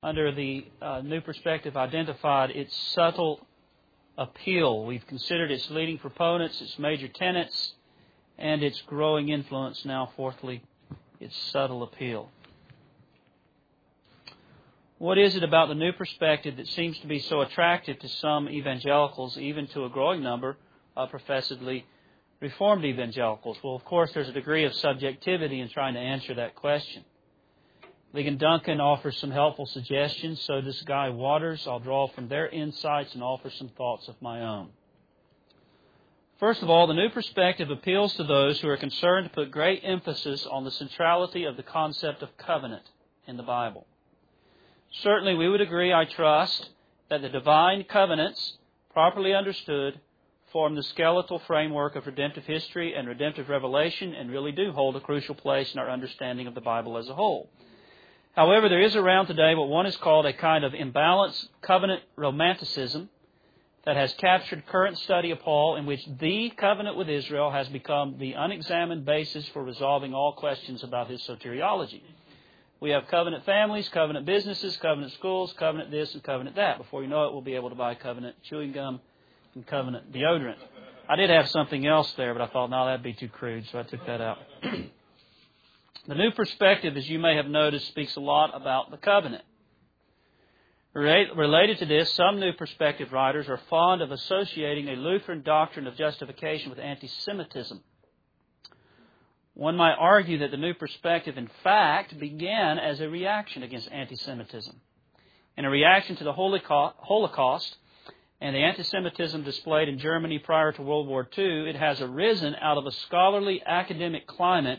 under the New Perspective, identified its subtle appeal. We've considered its leading proponents, its major tenets, and its growing influence. Now, fourthly, its subtle appeal. What is it about the New Perspective that seems to be so attractive to some evangelicals, even to a growing number of professedly Reformed evangelicals? Well, of course, there's a degree of subjectivity in trying to answer that question. Ligon Duncan offers some helpful suggestions. So does Guy Waters. I'll draw from their insights and offer some thoughts of my own. First of all, the New Perspective appeals to those who are concerned to put great emphasis on the centrality of the concept of covenant in the Bible. Certainly, we would agree, I trust, that the divine covenants, properly understood, form the skeletal framework of redemptive history and redemptive revelation and really do hold a crucial place in our understanding of the Bible as a whole. However, there is around today what one has called a kind of imbalanced covenant romanticism that has captured current study of Paul, in which the covenant with Israel has become the unexamined basis for resolving all questions about his soteriology. We have covenant families, covenant businesses, covenant schools, covenant this and covenant that. Before you know it, we'll be able to buy covenant chewing gum and covenant deodorant. I did have something else there, but I thought, no, that'd be too crude, so I took that out. The New Perspective, as you may have noticed, speaks a lot about the covenant. Related to this, some New Perspective writers are fond of associating a Lutheran doctrine of justification with anti-Semitism. One might argue that the New Perspective, in fact, began as a reaction against anti-Semitism. In a reaction to the Holocaust and the anti-Semitism displayed in Germany prior to World War II, it has arisen out of a scholarly academic climate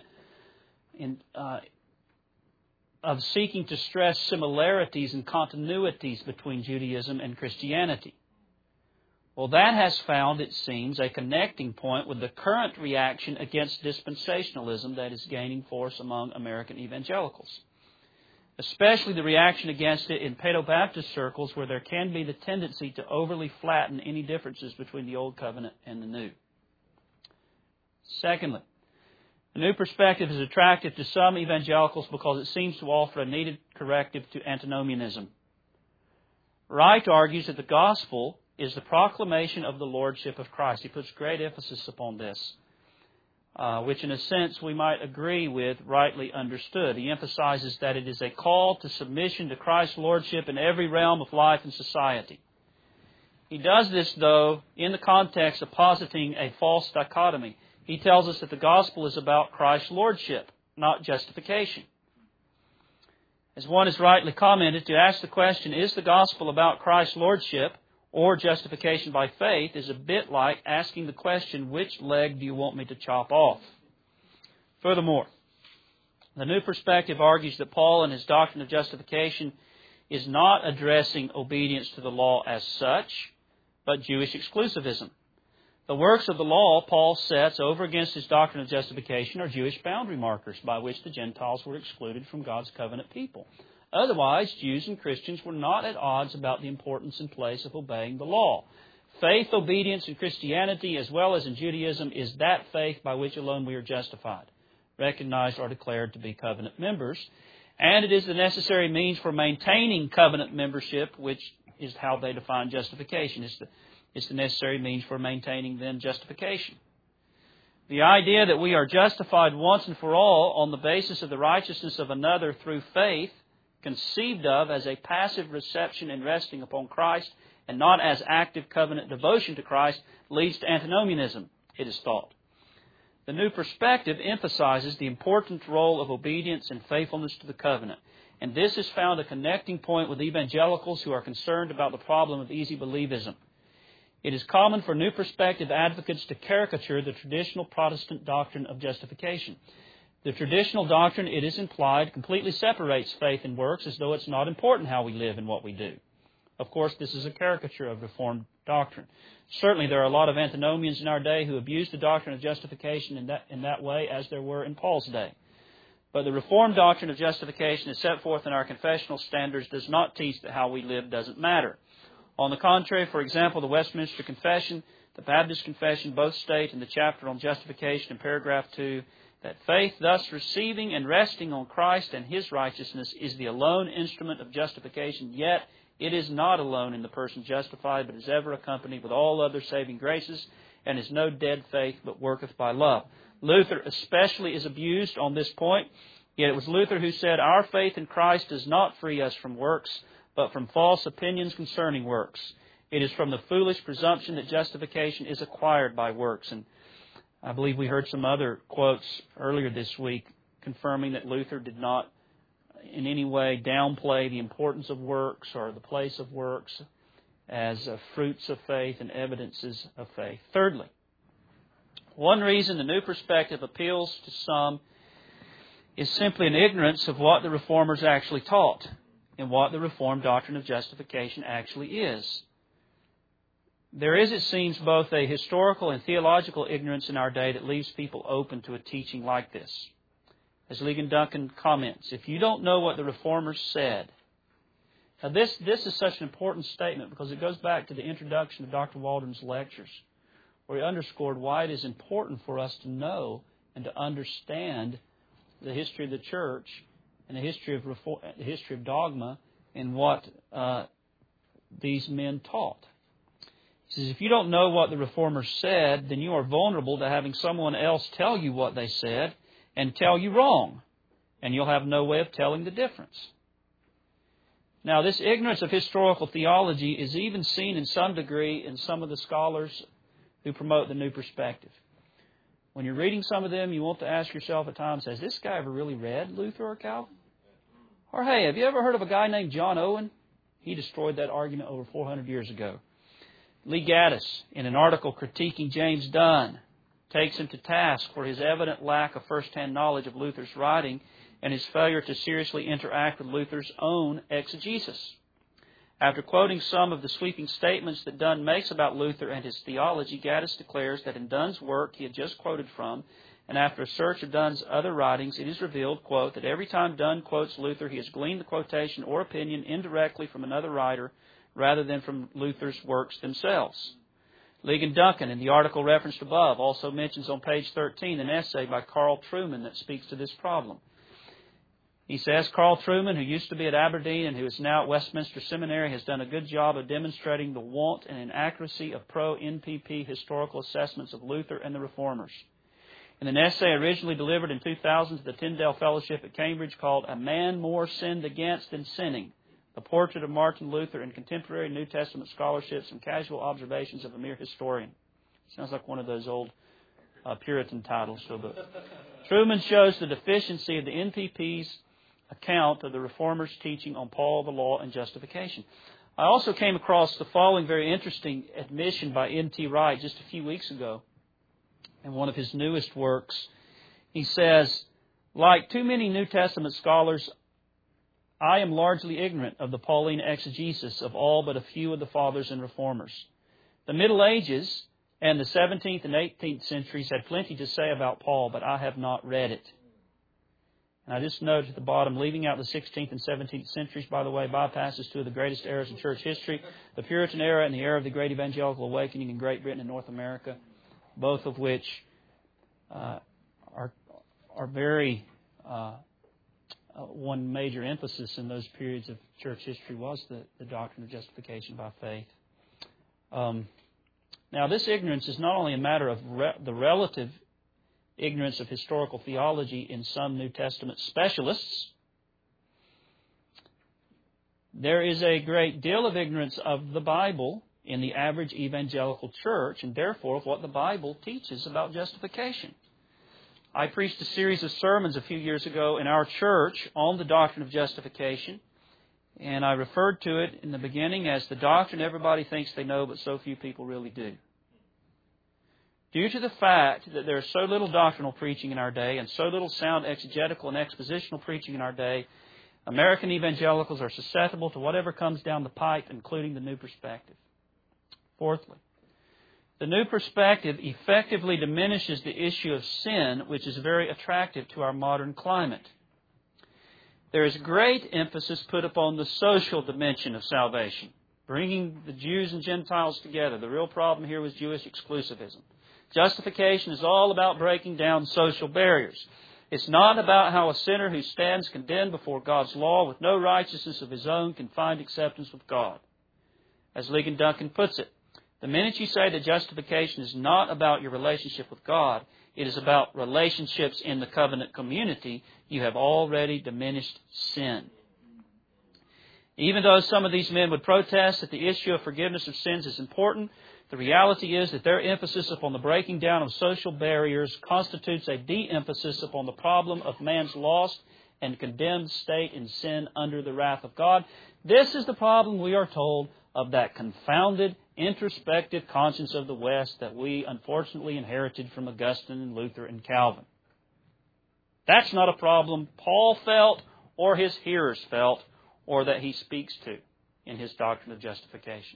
of seeking to stress similarities and continuities between Judaism and Christianity. Well, that has found, it seems, a connecting point with the current reaction against dispensationalism that is gaining force among American evangelicals, especially the reaction against it in Paedo-Baptist circles, where there can be the tendency to overly flatten any differences between the Old Covenant and the New. Secondly, the New Perspective is attractive to some evangelicals because it seems to offer a needed corrective to antinomianism. Wright argues that the gospel is the proclamation of the lordship of Christ. He puts great emphasis upon this, which in a sense we might agree with, rightly understood. He emphasizes that it is a call to submission to Christ's lordship in every realm of life and society. He does this, though, in the context of positing a false dichotomy. He tells us that the gospel is about Christ's lordship, not justification. As one has rightly commented, to ask the question, is the gospel about Christ's lordship or justification by faith, is a bit like asking the question, which leg do you want me to chop off? Furthermore, the New Perspective argues that Paul in his doctrine of justification is not addressing obedience to the law as such, but Jewish exclusivism. The works of the law Paul sets over against his doctrine of justification are Jewish boundary markers by which the Gentiles were excluded from God's covenant people. Otherwise, Jews and Christians were not at odds about the importance and place of obeying the law. Faith, obedience in Christianity as well as in Judaism is that faith by which alone we are justified, recognized or declared to be covenant members. And it is the necessary means for maintaining covenant membership, which is how they define justification. It's the necessary means for maintaining then justification. The idea that we are justified once and for all on the basis of the righteousness of another through faith, conceived of as a passive reception and resting upon Christ and not as active covenant devotion to Christ, leads to antinomianism, it is thought. The New Perspective emphasizes the important role of obedience and faithfulness to the covenant, and this has found a connecting point with evangelicals who are concerned about the problem of easy believism. It is common for New Perspective advocates to caricature the traditional Protestant doctrine of justification. The traditional doctrine, it is implied, completely separates faith and works as though it's not important how we live and what we do. Of course, this is a caricature of Reformed doctrine. Certainly, there are a lot of antinomians in our day who abuse the doctrine of justification in that way, as there were in Paul's day. But the Reformed doctrine of justification as set forth in our confessional standards does not teach that how we live doesn't matter. On the contrary, for example, the Westminster Confession, the Baptist Confession both state in the chapter on justification in paragraph 2 that faith, thus receiving and resting on Christ and His righteousness, is the alone instrument of justification, yet it is not alone in the person justified, but is ever accompanied with all other saving graces, and is no dead faith, but worketh by love. Luther especially is abused on this point, yet it was Luther who said, our faith in Christ does not free us from works, but from false opinions concerning works. It is from the foolish presumption that justification is acquired by works. And I believe we heard some other quotes earlier this week confirming that Luther did not in any way downplay the importance of works or the place of works as fruits of faith and evidences of faith. Thirdly, one reason the new perspective appeals to some is simply an ignorance of what the Reformers actually taught and what the Reformed doctrine of justification actually is. There is, it seems, both a historical and theological ignorance in our day that leaves people open to a teaching like this. As Ligon Duncan comments, if you don't know what the Reformers said, now this is such an important statement because it goes back to the introduction of Dr. Waldron's lectures, where he underscored why it is important for us to know and to understand the history of the church and the history of dogma and what these men taught. He says, if you don't know what the Reformers said, then you are vulnerable to having someone else tell you what they said and tell you wrong, and you'll have no way of telling the difference. Now, this ignorance of historical theology is even seen in some degree in some of the scholars who promote the new perspective. When you're reading some of them, you want to ask yourself at times, has this guy ever really read Luther or Calvin? Or, hey, have you ever heard of a guy named John Owen? He destroyed that argument over 400 years ago. Lee Gaddis, in an article critiquing James Dunn, takes him to task for his evident lack of first-hand knowledge of Luther's writing and his failure to seriously interact with Luther's own exegesis. After quoting some of the sweeping statements that Dunn makes about Luther and his theology, Gaddis declares that in Dunn's work he had just quoted from, and after a search of Dunn's other writings, it is revealed, quote, that every time Dunn quotes Luther, he has gleaned the quotation or opinion indirectly from another writer rather than from Luther's works themselves. Ligon Duncan, in the article referenced above, also mentions on page 13 an essay by Carl Trueman that speaks to this problem. He says, Carl Trueman, who used to be at Aberdeen and who is now at Westminster Seminary, has done a good job of demonstrating the want and inaccuracy of pro-NPP historical assessments of Luther and the Reformers. In an essay originally delivered in 2000 to the Tyndale Fellowship at Cambridge called A Man More Sinned Against Than Sinning, the portrait of Martin Luther in contemporary New Testament scholarships and casual observations of a mere historian. Sounds like one of those old Puritan titles to a book. Trueman shows the deficiency of the NPP's account of the Reformers' teaching on Paul, the law, and justification. I also came across the following very interesting admission by N.T. Wright just a few weeks ago in one of his newest works. He says, like too many New Testament scholars, I am largely ignorant of the Pauline exegesis of all but a few of the Fathers and Reformers. The Middle Ages and the 17th and 18th centuries had plenty to say about Paul, but I have not read it. And I just note at the bottom, leaving out the 16th and 17th centuries, by the way, bypasses two of the greatest eras in church history, the Puritan era and the era of the Great Evangelical Awakening in Great Britain and North America, both of which are very... one major emphasis in those periods of church history was the doctrine of justification by faith. Now, this ignorance is not only a matter of the relative ignorance of historical theology in some New Testament specialists. There is a great deal of ignorance of the Bible in the average evangelical church, and therefore of what the Bible teaches about justification. I preached a series of sermons a few years ago in our church on the doctrine of justification, and I referred to it in the beginning as the doctrine everybody thinks they know, but so few people really do. Due to the fact that there is so little doctrinal preaching in our day and so little sound exegetical and expositional preaching in our day, American evangelicals are susceptible to whatever comes down the pipe, including the new perspective. Fourthly, the new perspective effectively diminishes the issue of sin, which is very attractive to our modern climate. There is great emphasis put upon the social dimension of salvation, bringing the Jews and Gentiles together. The real problem here was Jewish exclusivism. Justification is all about breaking down social barriers. It's not about how a sinner who stands condemned before God's law with no righteousness of his own can find acceptance with God. As Ligon Duncan puts it, the minute you say that justification is not about your relationship with God, it is about relationships in the covenant community, you have already diminished sin. Even though some of these men would protest that the issue of forgiveness of sins is important, the reality is that their emphasis upon the breaking down of social barriers constitutes a de-emphasis upon the problem of man's lost and condemned state in sin under the wrath of God. This is the problem, we are told, of that confounded, introspective conscience of the West that we unfortunately inherited from Augustine and Luther and Calvin. That's not a problem Paul felt or his hearers felt or that he speaks to in his doctrine of justification.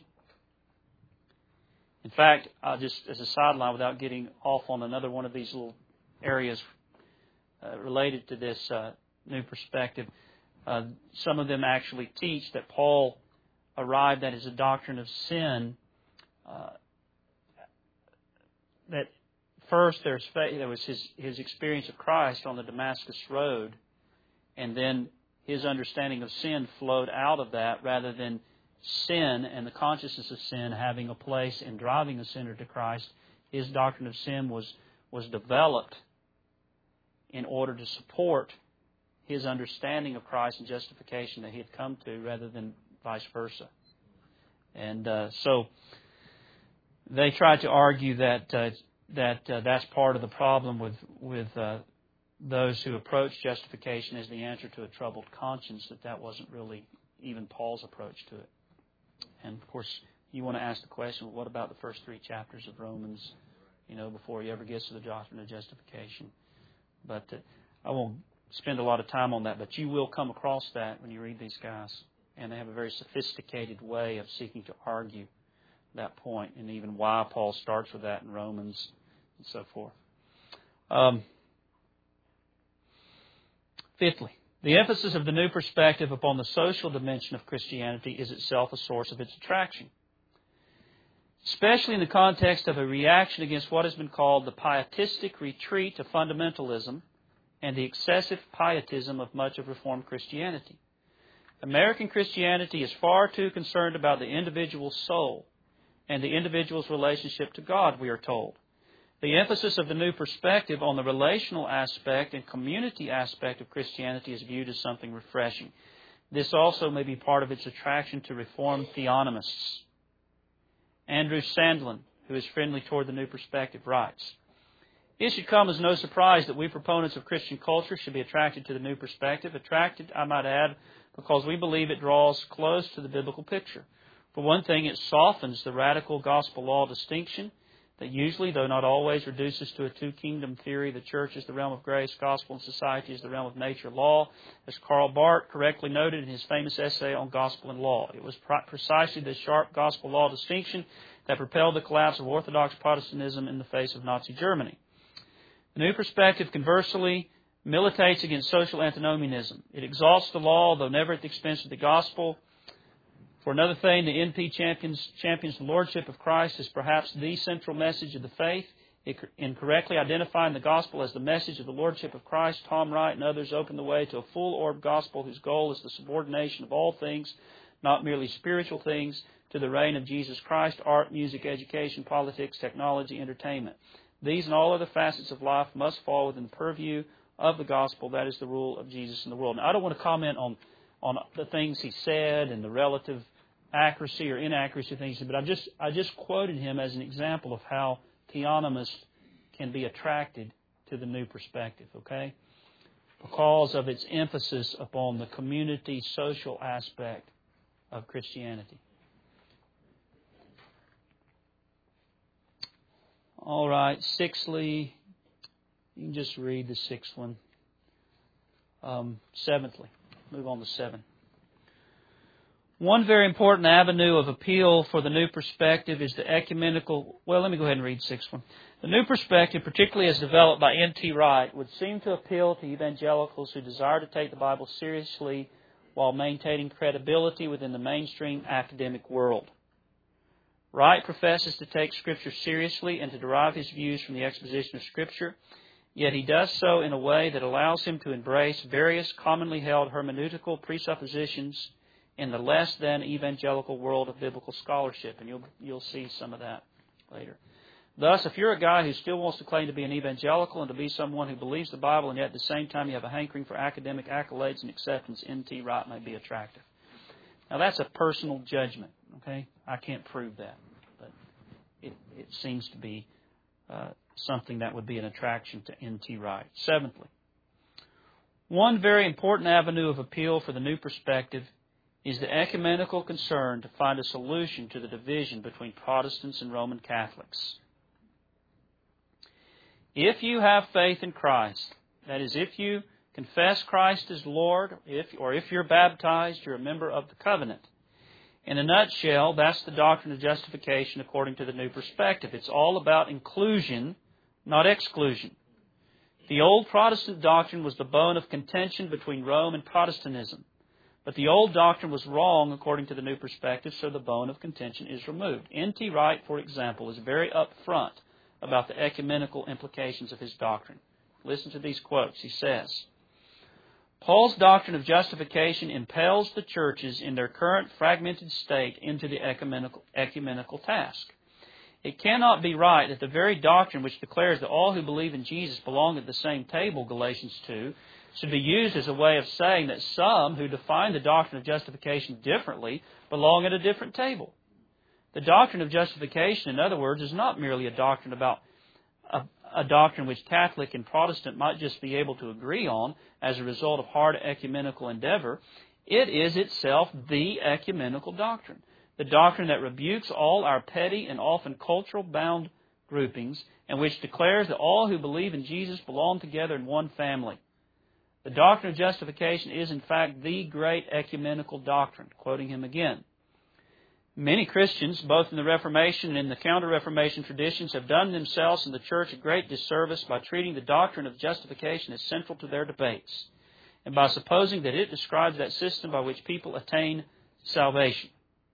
In fact, just as a sideline, without getting off on another one of these little areas related to this new perspective, some of them actually teach that Paul arrived at as a doctrine of sin. That first there was his experience of Christ on the Damascus Road, and then his understanding of sin flowed out of that rather than sin and the consciousness of sin having a place in driving a sinner to Christ. His doctrine of sin was developed in order to support his understanding of Christ and justification that he had come to rather than vice versa. And so they tried to argue that that's part of the problem with those who approach justification as the answer to a troubled conscience, that wasn't really even Paul's approach to it. And of course, you want to ask the question, well, what about the first 3 chapters of Romans, before he ever gets to the doctrine of justification? But I won't spend a lot of time on that, but you will come across that when you read these guys. And they have a very sophisticated way of seeking to argue that point, and even why Paul starts with that in Romans and so forth. Fifthly, the emphasis of the new perspective upon the social dimension of Christianity is itself a source of its attraction, especially in the context of a reaction against what has been called the pietistic retreat of fundamentalism and the excessive pietism of much of Reformed Christianity. American Christianity is far too concerned about the individual's soul and the individual's relationship to God, we are told. The emphasis of the new perspective on the relational aspect and community aspect of Christianity is viewed as something refreshing. This also may be part of its attraction to Reformed theonomists. Andrew Sandlin, who is friendly toward the new perspective, writes, "It should come as no surprise that we proponents of Christian culture should be attracted to the new perspective. Attracted, I might add, because we believe it draws close to the biblical picture. For one thing, it softens the radical gospel law distinction that usually, though not always, reduces to a two-kingdom theory. The church is the realm of grace, gospel, and society is the realm of nature, law. As Karl Barth correctly noted in his famous essay on gospel and law, it was precisely this sharp gospel law distinction that propelled the collapse of Orthodox Protestantism in the face of Nazi Germany. The new perspective, conversely, militates against social antinomianism. It exalts the law, though never at the expense of the gospel. For another thing, the NP champions the Lordship of Christ as perhaps the central message of the faith. In correctly identifying the gospel as the message of the Lordship of Christ, Tom Wright and others open the way to a full-orbed gospel whose goal is the subordination of all things, not merely spiritual things, to the reign of Jesus Christ, art, music, education, politics, technology, entertainment. These and all other facets of life must fall within the purview of the gospel. That is the rule of Jesus in the world." Now, I don't want to comment on the things he said and the relative accuracy or inaccuracy of things, but I just quoted him as an example of how theonomists can be attracted to the new perspective, okay? Because of its emphasis upon the community social aspect of Christianity. All right, sixthly, you can just read the sixth one. Seventhly, move on to 7. One very important avenue of appeal for the new perspective is the ecumenical... Well, let me go ahead and read 6th one. The new perspective, particularly as developed by N.T. Wright, would seem to appeal to evangelicals who desire to take the Bible seriously while maintaining credibility within the mainstream academic world. Wright professes to take Scripture seriously and to derive his views from the exposition of Scripture, yet he does so in a way that allows him to embrace various commonly held hermeneutical presuppositions in the less than evangelical world of biblical scholarship, and you'll see some of that later. Thus, if you're a guy who still wants to claim to be an evangelical and to be someone who believes the Bible, and yet at the same time you have a hankering for academic accolades and acceptance, N.T. Wright may be attractive. Now, that's a personal judgment, okay? I can't prove that, but it seems to be something that would be an attraction to N.T. Wright. Seventhly, one very important avenue of appeal for the new perspective is the ecumenical concern to find a solution to the division between Protestants and Roman Catholics. If you have faith in Christ, that is, if you confess Christ as Lord, or if you're baptized, you're a member of the covenant. In a nutshell, that's the doctrine of justification according to the new perspective. It's all about inclusion, not exclusion. The old Protestant doctrine was the bone of contention between Rome and Protestantism. But the old doctrine was wrong according to the new perspective, so the bone of contention is removed. N.T. Wright, for example, is very upfront about the ecumenical implications of his doctrine. Listen to these quotes. He says, Paul's doctrine of justification impels the churches in their current fragmented state into the ecumenical task. It cannot be right that the very doctrine which declares that all who believe in Jesus belong at the same table, Galatians 2, should be used as a way of saying that some who define the doctrine of justification differently belong at a different table. The doctrine of justification, in other words, is not merely a doctrine about a doctrine which Catholic and Protestant might just be able to agree on as a result of hard ecumenical endeavor. It is itself the ecumenical doctrine, the doctrine that rebukes all our petty and often cultural-bound groupings, and which declares that all who believe in Jesus belong together in one family. The doctrine of justification is, in fact, the great ecumenical doctrine. Quoting him again. Many Christians, both in the Reformation and in the Counter-Reformation traditions, have done themselves and the Church a great disservice by treating the doctrine of justification as central to their debates, and by supposing that it describes that system by which people attain salvation.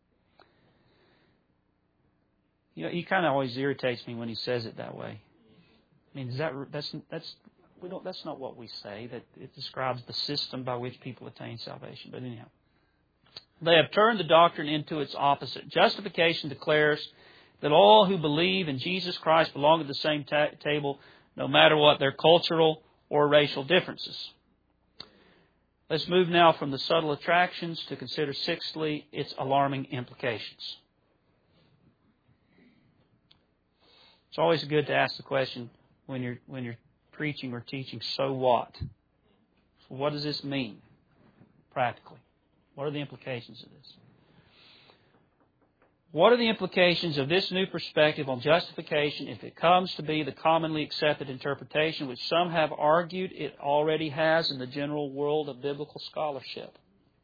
You know, he kind of always irritates me when he says it that way. I mean, that's not what we say, that it describes the system by which people attain salvation. But anyhow, they have turned the doctrine into its opposite. Justification declares that all who believe in Jesus Christ belong at the same table, no matter what their cultural or racial differences. Let's move now from the subtle attractions to consider, sixthly, its alarming implications. It's always good to ask the question when you're preaching or teaching, so what? So what does this mean practically? What are the implications of this? What are the implications of this new perspective on justification if it comes to be the commonly accepted interpretation which some have argued it already has in the general world of biblical scholarship?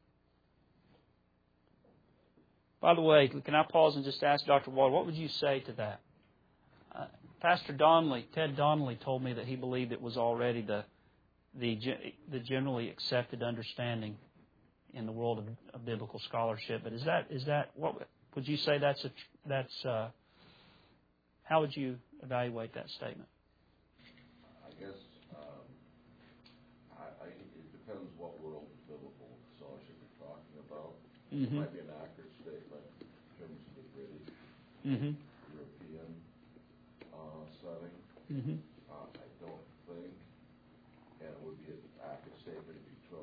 By the way, can I pause and just ask Dr. Ward, what would you say to that? Pastor Ted Donnelly told me that he believed it was already the generally accepted understanding in the world of biblical scholarship. But is that what would you say? That's how would you evaluate that statement? I guess it depends what world of biblical scholarship you're talking about. Mm-hmm. It might be an accurate statement in terms of the British, European setting. Mm-hmm. I don't think, and it would be an accurate statement if you took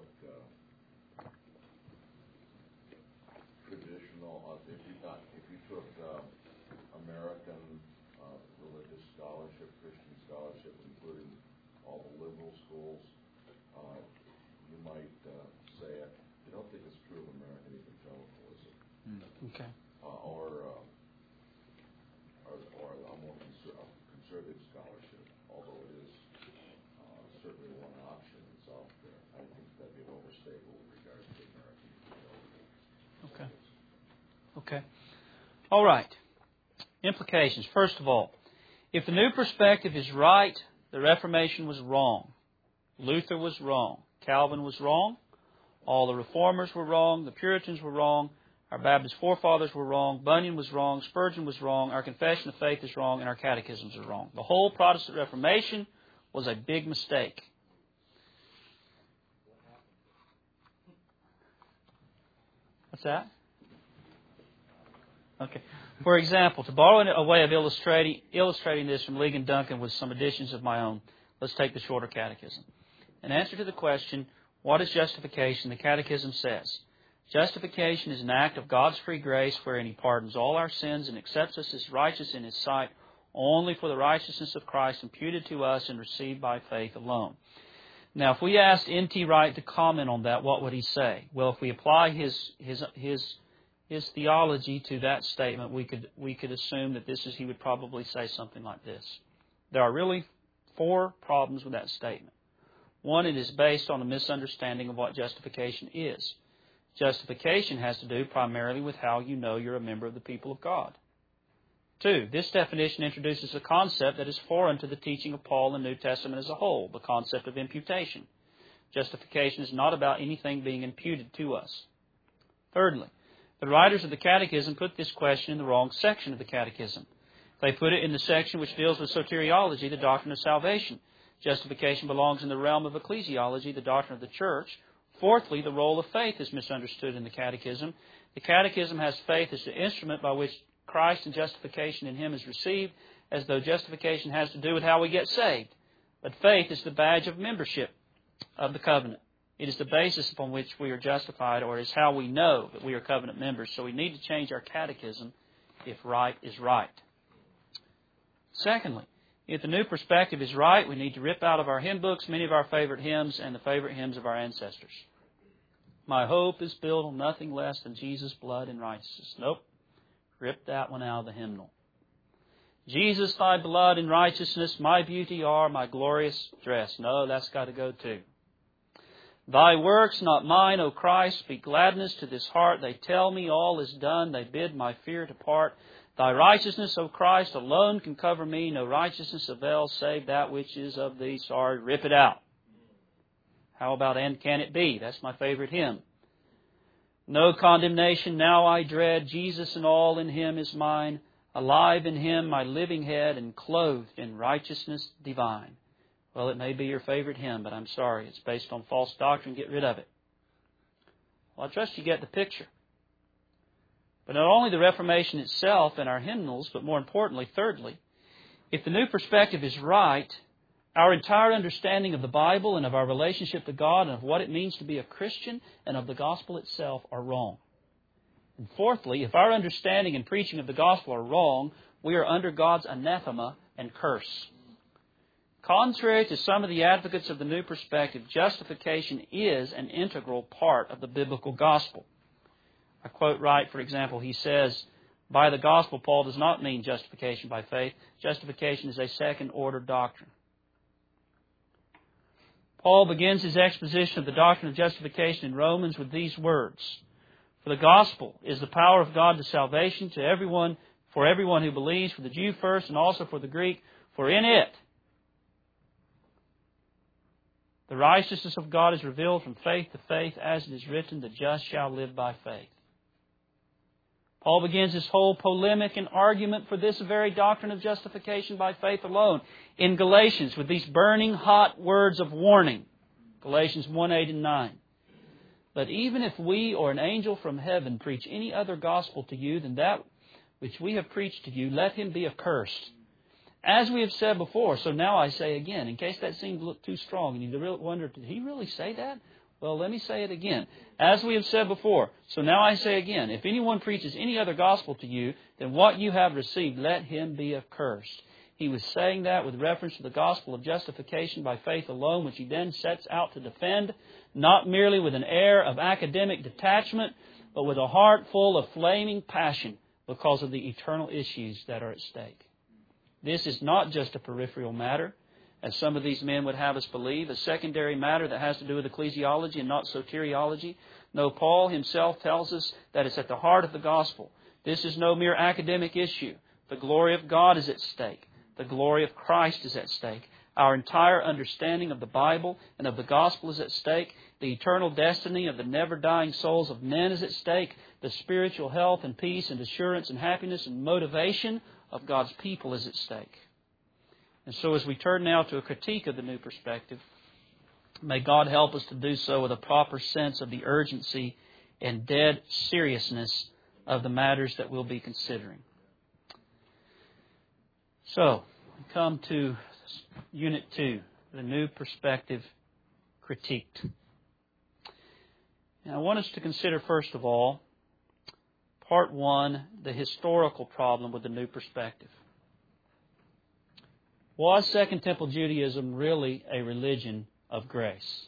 traditional, if you took American religious scholarship, Christian scholarship, including all the liberal schools, you might say it. I don't think it's true of American evangelicalism. Okay. Or a more conservative scholarship, although it is certainly one option that's out there. I think that'd be an overstatement with regards to American evangelicalism. Okay. Okay. All right. Implications. First of all, if the new perspective is right, the Reformation was wrong. Luther was wrong. Calvin was wrong. All the Reformers were wrong. The Puritans were wrong. Our Baptist forefathers were wrong. Bunyan was wrong. Spurgeon was wrong. Our confession of faith is wrong. And our catechisms are wrong. The whole Protestant Reformation was a big mistake. What's that? Okay. For example, to borrow a way of illustrating this from Ligon Duncan with some additions of my own, let's take the Shorter Catechism. In answer to the question, what is justification? The Catechism says, justification is an act of God's free grace wherein He pardons all our sins and accepts us as righteous in His sight only for the righteousness of Christ imputed to us and received by faith alone. Now, if we asked N.T. Wright to comment on that, what would he say? Well, if we apply his theology to that statement, we could assume that he would probably say something like this. There are really 4 problems with that statement. One, it is based on a misunderstanding of what justification is. Justification has to do primarily with how you know you're a member of the people of God. 2, this definition introduces a concept that is foreign to the teaching of Paul in the New Testament as a whole, the concept of imputation. Justification is not about anything being imputed to us. Thirdly, the writers of the Catechism put this question in the wrong section of the Catechism. They put it in the section which deals with soteriology, the doctrine of salvation. Justification belongs in the realm of ecclesiology, the doctrine of the church. Fourthly, the role of faith is misunderstood in the Catechism. The Catechism has faith as the instrument by which Christ and justification in Him is received, as though justification has to do with how we get saved. But faith is the badge of membership of the covenant. It is the basis upon which we are justified, or is how we know that we are covenant members. So we need to change our catechism if right is right. Secondly, if the new perspective is right, we need to rip out of our hymn books many of our favorite hymns and the favorite hymns of our ancestors. My hope is built on nothing less than Jesus' blood and righteousness. Nope. Rip that one out of the hymnal. Jesus, thy blood and righteousness, my beauty are, my glorious dress. No, that's got to go too. Thy works, not mine, O Christ, speak gladness to this heart. They tell me all is done. They bid my fear depart. Thy righteousness, O Christ, alone can cover me. No righteousness avails save that which is of thee. Sorry, rip it out. How about And Can It Be? That's my favorite hymn. No condemnation now I dread. Jesus and all in Him is mine. Alive in Him, my living head, and clothed in righteousness divine. Well, it may be your favorite hymn, but I'm sorry. It's based on false doctrine. Get rid of it. Well, I trust you get the picture. But not only the Reformation itself and our hymnals, but more importantly, thirdly, if the new perspective is right, our entire understanding of the Bible and of our relationship to God and of what it means to be a Christian and of the gospel itself are wrong. And fourthly, if our understanding and preaching of the gospel are wrong, we are under God's anathema and curse. Contrary to some of the advocates of the new perspective, justification is an integral part of the biblical gospel. I quote Wright, for example. He says, by the gospel, Paul does not mean justification by faith. Justification is a second-order doctrine. Paul begins his exposition of the doctrine of justification in Romans with these words. For the gospel is the power of God to salvation to everyone, for everyone who believes, for the Jew first and also for the Greek, for in it the righteousness of God is revealed from faith to faith, as it is written, the just shall live by faith. Paul begins his whole polemic and argument for this very doctrine of justification by faith alone in Galatians with these burning hot words of warning. Galatians 1, 8 and 9. But even if we or an angel from heaven preach any other gospel to you than that which we have preached to you, let him be accursed. As we have said before, so now I say again, in case that seemed to look too strong and you wonder, did he really say that? Well, let me say it again. As we have said before, so now I say again, if anyone preaches any other gospel to you than what you have received, let him be accursed. He was saying that with reference to the gospel of justification by faith alone, which he then sets out to defend, not merely with an air of academic detachment, but with a heart full of flaming passion because of the eternal issues that are at stake. This is not just a peripheral matter, as some of these men would have us believe, a secondary matter that has to do with ecclesiology and not soteriology. No, Paul himself tells us that it's at the heart of the gospel. This is no mere academic issue. The glory of God is at stake. The glory of Christ is at stake. Our entire understanding of the Bible and of the gospel is at stake. The eternal destiny of the never-dying souls of men is at stake. The spiritual health and peace and assurance and happiness and motivation of God's people is at stake. And so as we turn now to a critique of the New Perspective, may God help us to do so with a proper sense of the urgency and dead seriousness of the matters that we'll be considering. So, we come to Unit 2, the New Perspective Critiqued. Now, I want us to consider, first of all, Part 1, the historical problem with the New Perspective. Was Second Temple Judaism really a religion of grace?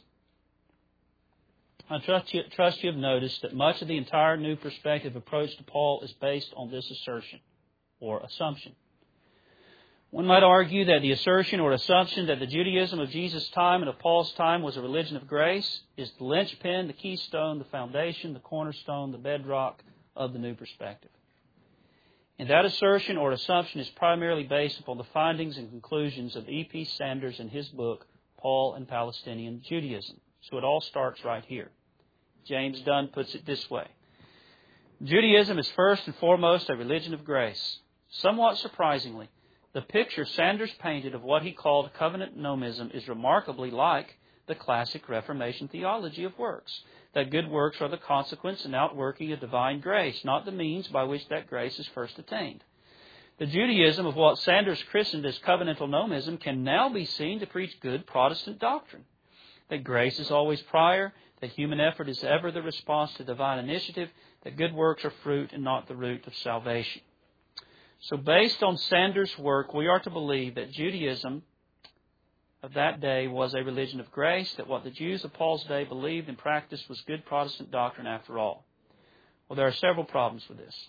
I trust you have noticed that much of the entire New Perspective approach to Paul is based on this assertion or assumption. One might argue that the assertion or assumption that the Judaism of Jesus' time and of Paul's time was a religion of grace is the linchpin, the keystone, the foundation, the cornerstone, the bedrock of the New Perspective. And that assertion or assumption is primarily based upon the findings and conclusions of E.P. Sanders in his book, Paul and Palestinian Judaism. So it all starts right here. James Dunn puts it this way. Judaism is first and foremost a religion of grace. Somewhat surprisingly, the picture Sanders painted of what he called covenant nomism is remarkably like the classic Reformation theology of works, that good works are the consequence and outworking of divine grace, not the means by which that grace is first attained. The Judaism of what Sanders christened as covenantal nomism can now be seen to preach good Protestant doctrine, that grace is always prior, that human effort is ever the response to divine initiative, that good works are fruit and not the root of salvation. So based on Sanders' work, we are to believe that Judaism of that day was a religion of grace, that what the Jews of Paul's day believed and practiced was good Protestant doctrine after all. Well, there are several problems with this.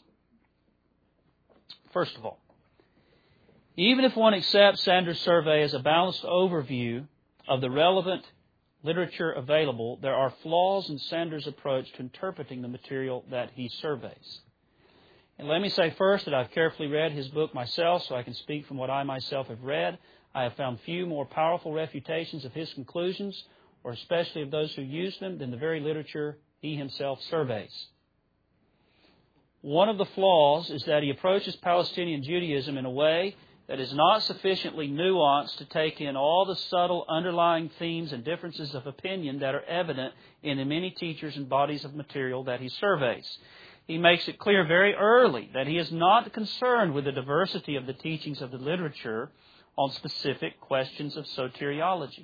First of all, even if one accepts Sanders' survey as a balanced overview of the relevant literature available, there are flaws in Sanders' approach to interpreting the material that he surveys. And let me say first that I've carefully read his book myself, so I can speak from what I myself have read. I have found few more powerful refutations of his conclusions, or especially of those who use them, than the very literature he himself surveys. One of the flaws is that he approaches Palestinian Judaism in a way that is not sufficiently nuanced to take in all the subtle underlying themes and differences of opinion that are evident in the many teachers and bodies of material that he surveys. He makes it clear very early that he is not concerned with the diversity of the teachings of the literature on specific questions of soteriology.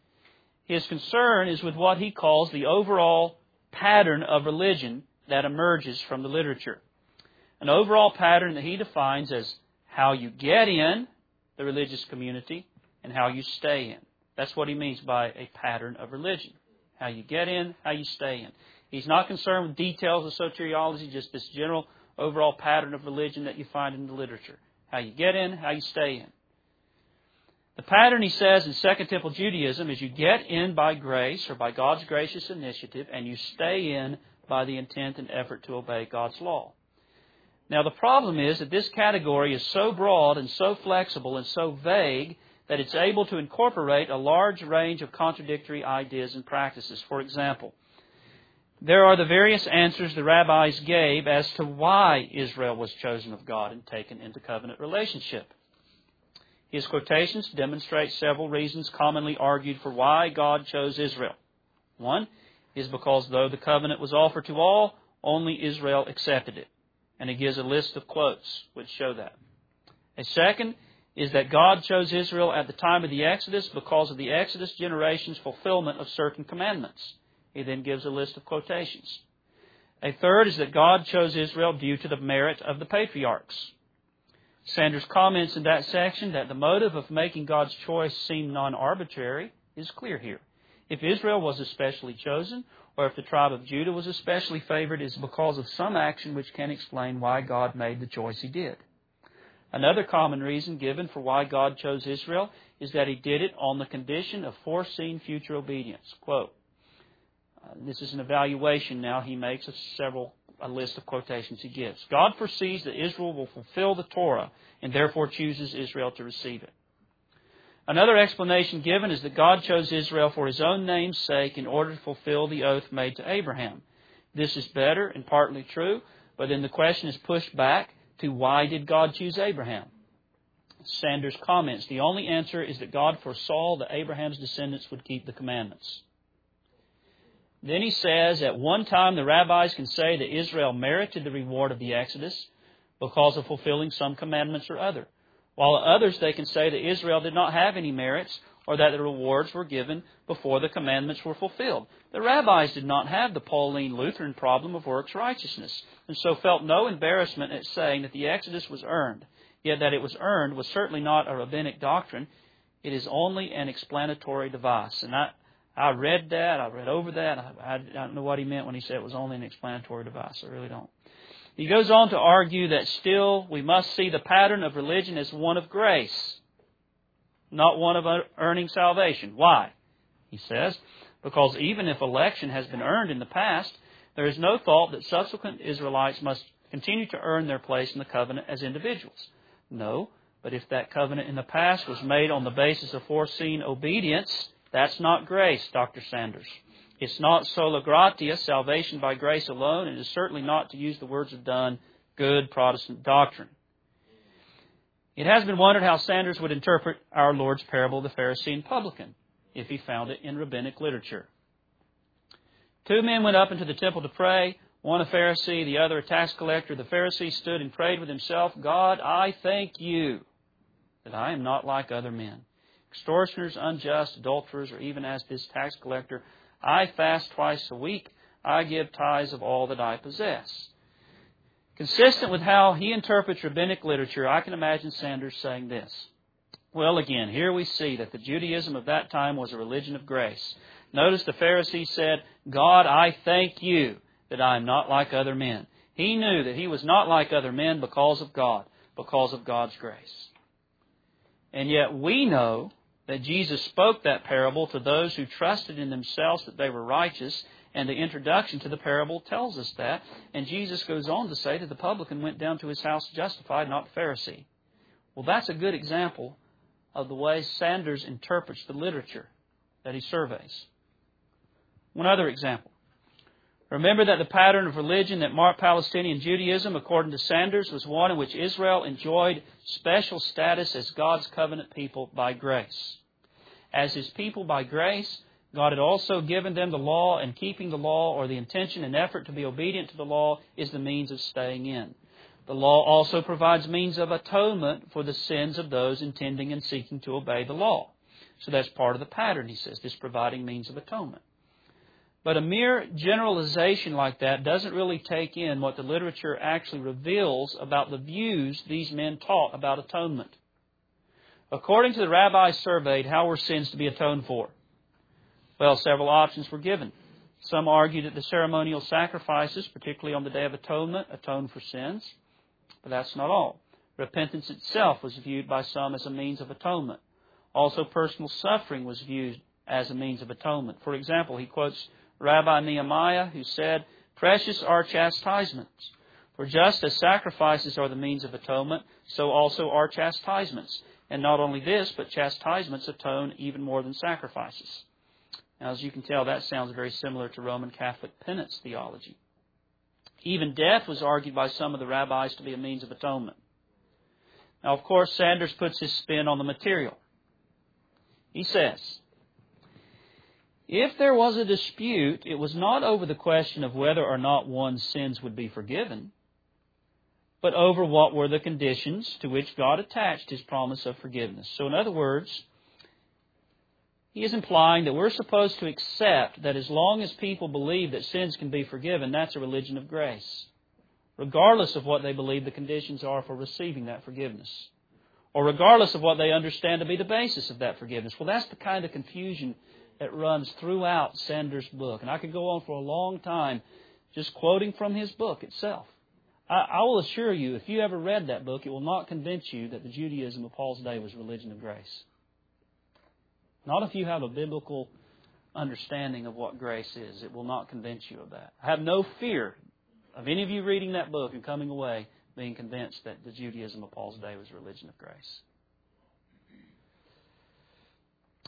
His concern is with what he calls the overall pattern of religion that emerges from the literature. An overall pattern that he defines as how you get in the religious community and how you stay in. That's what he means by a pattern of religion. How you get in, how you stay in. He's not concerned with details of soteriology, just this general overall pattern of religion that you find in the literature. How you get in, how you stay in. The pattern, he says, in Second Temple Judaism is you get in by grace or by God's gracious initiative, and you stay in by the intent and effort to obey God's law. Now, the problem is that this category is so broad and so flexible and so vague that it's able to incorporate a large range of contradictory ideas and practices. For example, there are the various answers the rabbis gave as to why Israel was chosen of God and taken into covenant relationship. His quotations demonstrate several reasons commonly argued for why God chose Israel. One is because though the covenant was offered to all, only Israel accepted it. And he gives a list of quotes which show that. A second is that God chose Israel at the time of the Exodus because of the Exodus generation's fulfillment of certain commandments. He then gives a list of quotations. A third is that God chose Israel due to the merit of the patriarchs. Sanders comments in that section that the motive of making God's choice seem non-arbitrary is clear here. If Israel was especially chosen, or if the tribe of Judah was especially favored, it is because of some action which can explain why God made the choice He did. Another common reason given for why God chose Israel is that He did it on the condition of foreseen future obedience. Quote, this is an evaluation now he makes of a list of quotations he gives. God foresees that Israel will fulfill the Torah and therefore chooses Israel to receive it. Another explanation given is that God chose Israel for His own name's sake in order to fulfill the oath made to Abraham. This is better and partly true, but then the question is pushed back to why did God choose Abraham? Sanders comments, the only answer is that God foresaw that Abraham's descendants would keep the commandments. Then he says, at one time the rabbis can say that Israel merited the reward of the Exodus because of fulfilling some commandments or other. While at others they can say that Israel did not have any merits or that the rewards were given before the commandments were fulfilled. The rabbis did not have the Pauline Lutheran problem of works righteousness, and so felt no embarrassment at saying that the Exodus was earned. Yet that it was earned was certainly not a rabbinic doctrine. It is only an explanatory device. And I read that, I read over that. I don't know what he meant when he said it was only an explanatory device. I really don't. He goes on to argue that still we must see the pattern of religion as one of grace, not one of earning salvation. Why? He says, because even if election has been earned in the past, there is no thought that subsequent Israelites must continue to earn their place in the covenant as individuals. No, but if that covenant in the past was made on the basis of foreseen obedience, that's not grace, Dr. Sanders. It's not sola gratia, salvation by grace alone, and it is certainly not, to use the words of Dunn, good Protestant doctrine. It has been wondered how Sanders would interpret our Lord's parable of the Pharisee and publican if he found it in rabbinic literature. Two men went up into the temple to pray, one a Pharisee, the other a tax collector. The Pharisee stood and prayed with himself, God, I thank you that I am not like other men, extortioners, unjust, adulterers, or even as this tax collector. I fast twice a week. I give tithes of all that I possess. Consistent with how he interprets rabbinic literature, I can imagine Sanders saying this. Well, again, here we see that the Judaism of that time was a religion of grace. Notice the Pharisee said, God, I thank you that I am not like other men. He knew that he was not like other men because of God, because of God's grace. And yet we know that Jesus spoke that parable to those who trusted in themselves that they were righteous, and the introduction to the parable tells us that. And Jesus goes on to say that the publican went down to his house justified, not the Pharisee. Well, that's a good example of the way Sanders interprets the literature that he surveys. One other example. Remember that the pattern of religion that marked Palestinian Judaism, according to Sanders, was one in which Israel enjoyed special status as God's covenant people by grace. As His people by grace, God had also given them the law, and keeping the law, or the intention and effort to be obedient to the law, is the means of staying in. The law also provides means of atonement for the sins of those intending and seeking to obey the law. So that's part of the pattern, he says, this providing means of atonement. But a mere generalization like that doesn't really take in what the literature actually reveals about the views these men taught about atonement. According to the rabbis surveyed, how were sins to be atoned for? Well, several options were given. Some argued that the ceremonial sacrifices, particularly on the Day of Atonement, atoned for sins. But that's not all. Repentance itself was viewed by some as a means of atonement. Also, personal suffering was viewed as a means of atonement. For example, he quotes Rabbi Nehemiah, who said, "Precious are chastisements. For just as sacrifices are the means of atonement, so also are chastisements. And not only this, but chastisements atone even more than sacrifices." Now, as you can tell, that sounds very similar to Roman Catholic penance theology. Even death was argued by some of the rabbis to be a means of atonement. Now, of course, Sanders puts his spin on the material. He says, if there was a dispute, it was not over the question of whether or not one's sins would be forgiven, but over what were the conditions to which God attached His promise of forgiveness. So in other words, he is implying that we're supposed to accept that as long as people believe that sins can be forgiven, that's a religion of grace, regardless of what they believe the conditions are for receiving that forgiveness, or regardless of what they understand to be the basis of that forgiveness. Well, that's the kind of confusion that runs throughout Sanders' book. And I could go on for a long time just quoting from his book itself. I will assure you, if you ever read that book, it will not convince you that the Judaism of Paul's day was religion of grace. Not if you have a biblical understanding of what grace is. It will not convince you of that. I have no fear of any of you reading that book and coming away being convinced that the Judaism of Paul's day was religion of grace.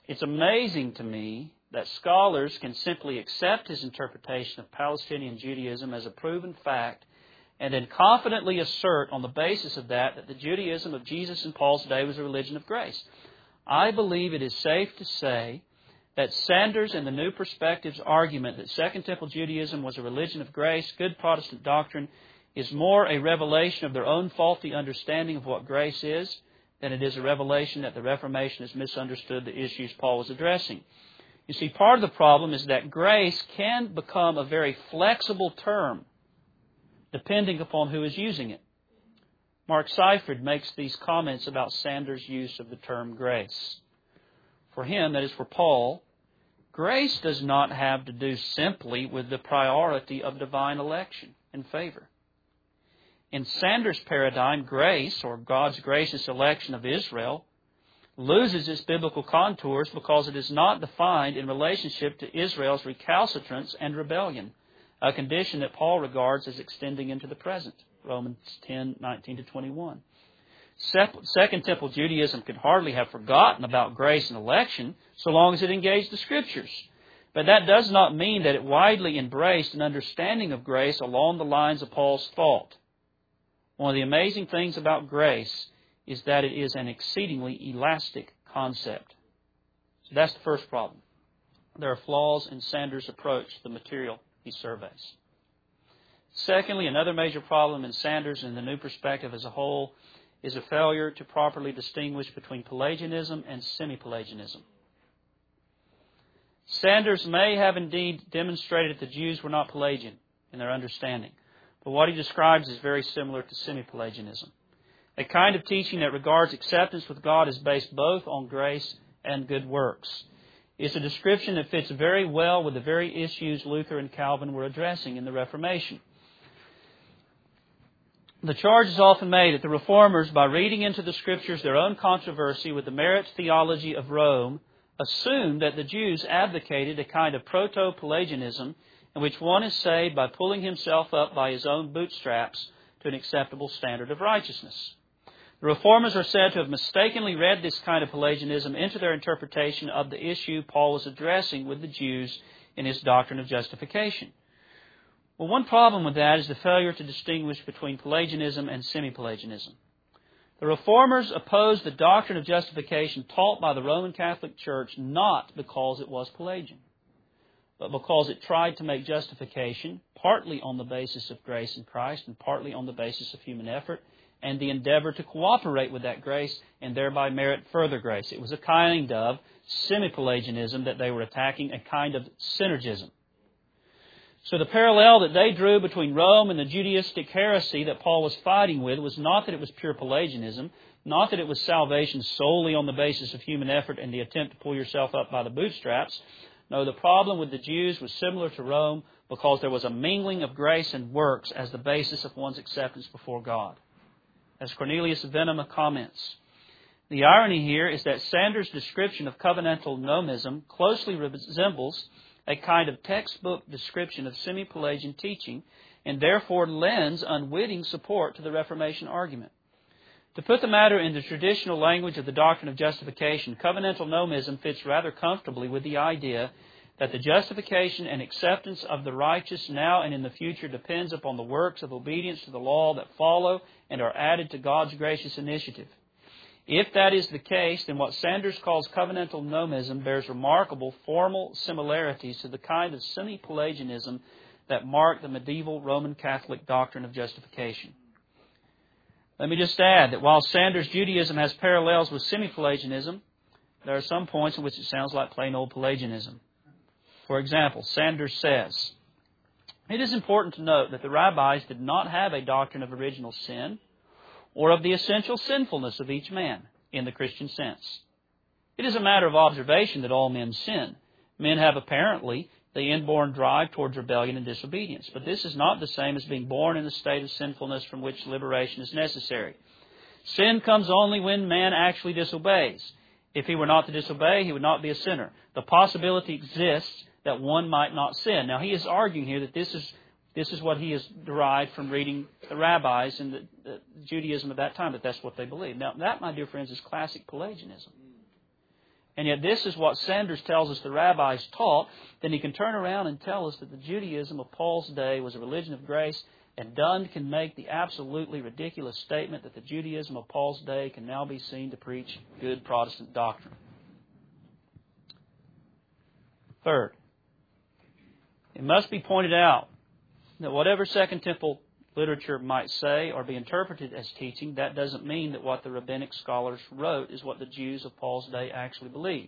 It's amazing to me that scholars can simply accept his interpretation of Palestinian Judaism as a proven fact and then confidently assert on the basis of that the Judaism of Jesus and Paul's day was a religion of grace. I believe it is safe to say that Sanders and the New Perspectives' argument that Second Temple Judaism was a religion of grace, good Protestant doctrine, is more a revelation of their own faulty understanding of what grace is than it is a revelation that the Reformation has misunderstood the issues Paul was addressing. You see, part of the problem is that grace can become a very flexible term depending upon who is using it. Mark Seifert makes these comments about Sanders' use of the term grace. For him, that is for Paul, grace does not have to do simply with the priority of divine election and favor. In Sanders' paradigm, grace, or God's gracious election of Israel, loses its biblical contours because it is not defined in relationship to Israel's recalcitrance and rebellion, a condition that Paul regards as extending into the present, Romans 10:19-21. Second Temple Judaism could hardly have forgotten about grace and election so long as it engaged the Scriptures. But that does not mean that it widely embraced an understanding of grace along the lines of Paul's thought. One of the amazing things about grace is that it is an exceedingly elastic concept. So that's the first problem. There are flaws in Sanders' approach to the material he surveys. Secondly, another major problem in Sanders and the New Perspective as a whole is a failure to properly distinguish between Pelagianism and semi-Pelagianism. Sanders may have indeed demonstrated that the Jews were not Pelagian in their understanding, but what he describes is very similar to semi-Pelagianism, a kind of teaching that regards acceptance with God as based both on grace and good works. It's a description that fits very well with the very issues Luther and Calvin were addressing in the Reformation. The charge is often made that the Reformers, by reading into the Scriptures their own controversy with the merit theology of Rome, assumed that the Jews advocated a kind of proto-Pelagianism in which one is saved by pulling himself up by his own bootstraps to an acceptable standard of righteousness. The Reformers are said to have mistakenly read this kind of Pelagianism into their interpretation of the issue Paul was addressing with the Jews in his doctrine of justification. Well, one problem with that is the failure to distinguish between Pelagianism and semi-Pelagianism. The Reformers opposed the doctrine of justification taught by the Roman Catholic Church not because it was Pelagian, but because it tried to make justification partly on the basis of grace in Christ and partly on the basis of human effort and the endeavor to cooperate with that grace and thereby merit further grace. It was a kind of semi-Pelagianism that they were attacking, a kind of synergism. So the parallel that they drew between Rome and the Judaistic heresy that Paul was fighting with was not that it was pure Pelagianism, not that it was salvation solely on the basis of human effort and the attempt to pull yourself up by the bootstraps. No, the problem with the Jews was similar to Rome because there was a mingling of grace and works as the basis of one's acceptance before God. As Cornelius Venema comments, the irony here is that Sanders' description of covenantal nomism closely resembles a kind of textbook description of semi-Pelagian teaching and therefore lends unwitting support to the Reformation argument. To put the matter in the traditional language of the doctrine of justification, covenantal nomism fits rather comfortably with the idea that the justification and acceptance of the righteous now and in the future depends upon the works of obedience to the law that follow and are added to God's gracious initiative. If that is the case, then what Sanders calls covenantal nomism bears remarkable formal similarities to the kind of semi-Pelagianism that marked the medieval Roman Catholic doctrine of justification. Let me just add that while Sanders' Judaism has parallels with semi-Pelagianism, there are some points in which it sounds like plain old Pelagianism. For example, Sanders says, "It is important to note that the rabbis did not have a doctrine of original sin or of the essential sinfulness of each man in the Christian sense. It is a matter of observation that all men sin. Men have apparently the inborn drive towards rebellion and disobedience, but this is not the same as being born in a state of sinfulness from which liberation is necessary. Sin comes only when man actually disobeys. If he were not to disobey, he would not be a sinner. The possibility exists that one might not sin." Now, he is arguing here that this is what he has derived from reading the rabbis and the Judaism of that time, that that's what they believed. Now, that, my dear friends, is classic Pelagianism. and yet this is what Sanders tells us the rabbis taught, then he can turn around and tell us that the Judaism of Paul's day was a religion of grace, and Dunn can make the absolutely ridiculous statement that the Judaism of Paul's day can now be seen to preach good Protestant doctrine. Third, it must be pointed out that whatever Second Temple literature might say or be interpreted as teaching, that doesn't mean that what the rabbinic scholars wrote is what the Jews of Paul's day actually believed.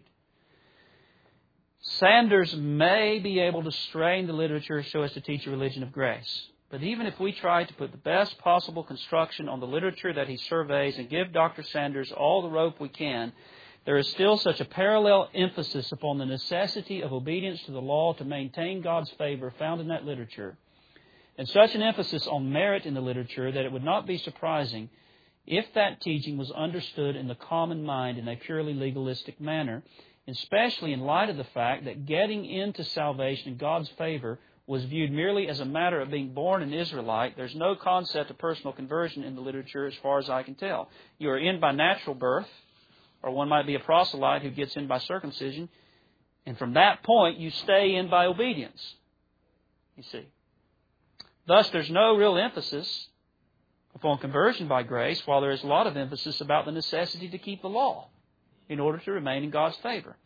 Sanders may be able to strain the literature so as to teach a religion of grace. But even if we try to put the best possible construction on the literature that he surveys and give Dr. Sanders all the rope we can, there is still such a parallel emphasis upon the necessity of obedience to the law to maintain God's favor found in that literature, and such an emphasis on merit in the literature that it would not be surprising if that teaching was understood in the common mind in a purely legalistic manner, especially in light of the fact that getting into salvation in God's favor was viewed merely as a matter of being born an Israelite. There's no concept of personal conversion in the literature as far as I can tell. You are in by natural birth, or one might be a proselyte who gets in by circumcision, and from that point you stay in by obedience. You see. Thus, there's no real emphasis upon conversion by grace, while there is a lot of emphasis about the necessity to keep the law in order to remain in God's favor.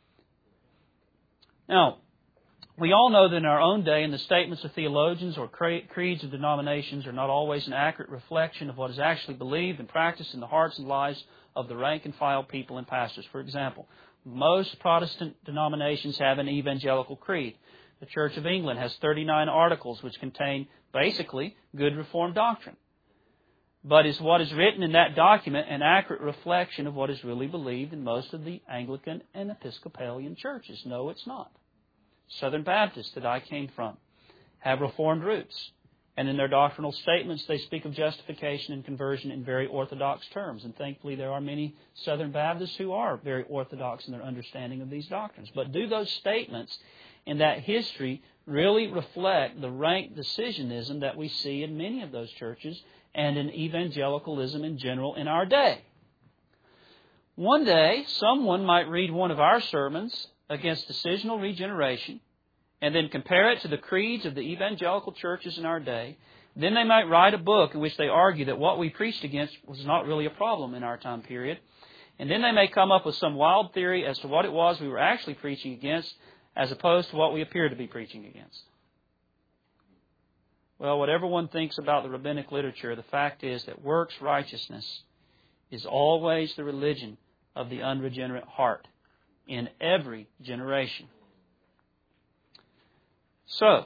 Now, we all know that in our own day, and the statements of theologians or creeds of denominations are not always an accurate reflection of what is actually believed and practiced in the hearts and lives of the rank and file people and pastors. For example, most Protestant denominations have an evangelical creed. The Church of England has 39 articles which contain basically good Reformed doctrine. But is what is written in that document an accurate reflection of what is really believed in most of the Anglican and Episcopalian churches? No, it's not. Southern Baptists that I came from have Reformed roots. And in their doctrinal statements, they speak of justification and conversion in very orthodox terms. And thankfully, there are many Southern Baptists who are very orthodox in their understanding of these doctrines. But do those statements in that history really reflect the rank decisionism that we see in many of those churches and in evangelicalism in general in our day? One day, someone might read one of our sermons against decisional regeneration and then compare it to the creeds of the evangelical churches in our day. Then they might write a book in which they argue that what we preached against was not really a problem in our time period. And then they may come up with some wild theory as to what it was we were actually preaching against as opposed to what we appear to be preaching against. Well, whatever one thinks about the rabbinic literature, the fact is that works righteousness is always the religion of the unregenerate heart in every generation. So,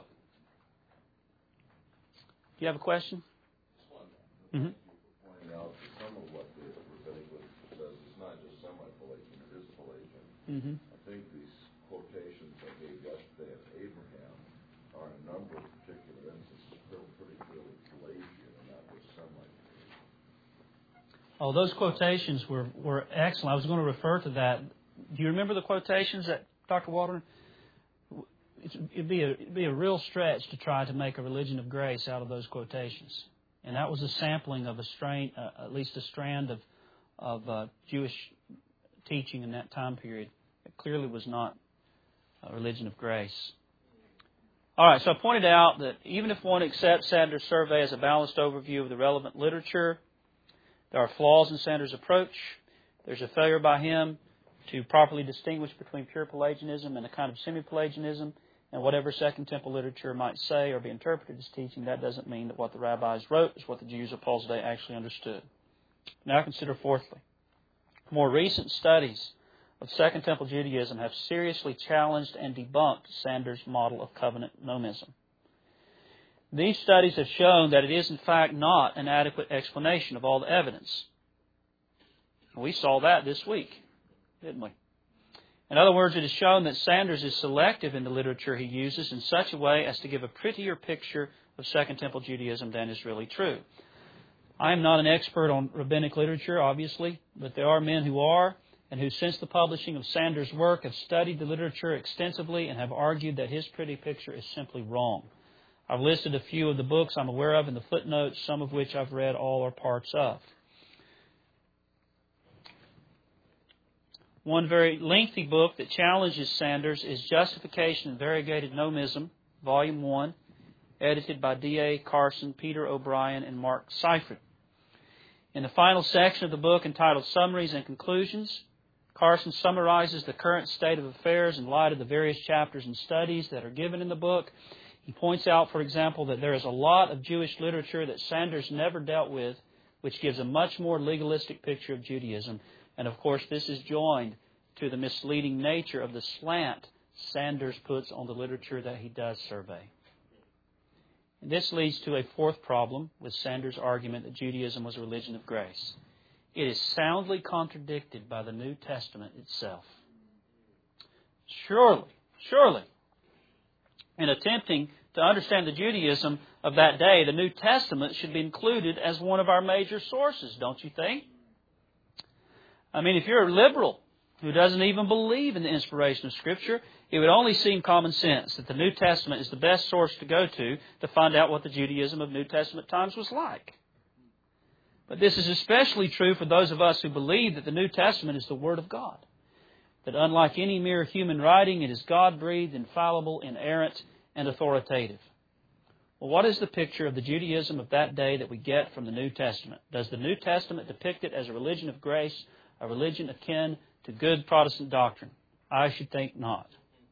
do you have a question? Mm-hmm. Pointing out that some of what the rabbinic literature says is not just semi-Pelagian, it is Pelagian. Mm-hmm. I think these quotations I gave yesterday of Abraham are in a number of particular instances pretty clearly Pelagian and not just semi-Pelagian. Oh, those quotations were excellent. I was going to refer to that. Do you remember the quotations that Dr. Waldron? It'd be a real stretch to try to make a religion of grace out of those quotations. And that was a sampling of at least a strand of Jewish teaching in that time period. It clearly was not a religion of grace. All right, so I pointed out that even if one accepts Sanders' survey as a balanced overview of the relevant literature, there are flaws in Sanders' approach. There's a failure by him to properly distinguish between pure Pelagianism and a kind of semi-Pelagianism. And whatever Second Temple literature might say or be interpreted as teaching, that doesn't mean that what the rabbis wrote is what the Jews of Paul's day actually understood. Now consider fourthly, more recent studies of Second Temple Judaism have seriously challenged and debunked Sanders' model of covenant nomism. These studies have shown that it is in fact not an adequate explanation of all the evidence. We saw that this week, didn't we? In other words, it is shown that Sanders is selective in the literature he uses in such a way as to give a prettier picture of Second Temple Judaism than is really true. I am not an expert on rabbinic literature, obviously, but there are men who are, and who since the publishing of Sanders' work have studied the literature extensively and have argued that his pretty picture is simply wrong. I've listed a few of the books I'm aware of in the footnotes, some of which I've read all or parts of. One very lengthy book that challenges Sanders is Justification and Variegated Nomism, Volume 1, edited by D.A. Carson, Peter O'Brien, and Mark Seifert. In the final section of the book entitled Summaries and Conclusions, Carson summarizes the current state of affairs in light of the various chapters and studies that are given in the book. He points out, for example, that there is a lot of Jewish literature that Sanders never dealt with, which gives a much more legalistic picture of Judaism. And of course, this is joined to the misleading nature of the slant Sanders puts on the literature that he does survey. And this leads to a fourth problem with Sanders' argument that Judaism was a religion of grace. It is soundly contradicted by the New Testament itself. Surely, in attempting to understand the Judaism of that day, the New Testament should be included as one of our major sources, don't you think? I mean, if you're a liberal who doesn't even believe in the inspiration of Scripture, it would only seem common sense that the New Testament is the best source to go to find out what the Judaism of New Testament times was like. But this is especially true for those of us who believe that the New Testament is the Word of God. That unlike any mere human writing, it is God-breathed, infallible, inerrant, and authoritative. Well, what is the picture of the Judaism of that day that we get from the New Testament? Does the New Testament depict it as a religion of grace, a religion akin to good Protestant doctrine? I should think not.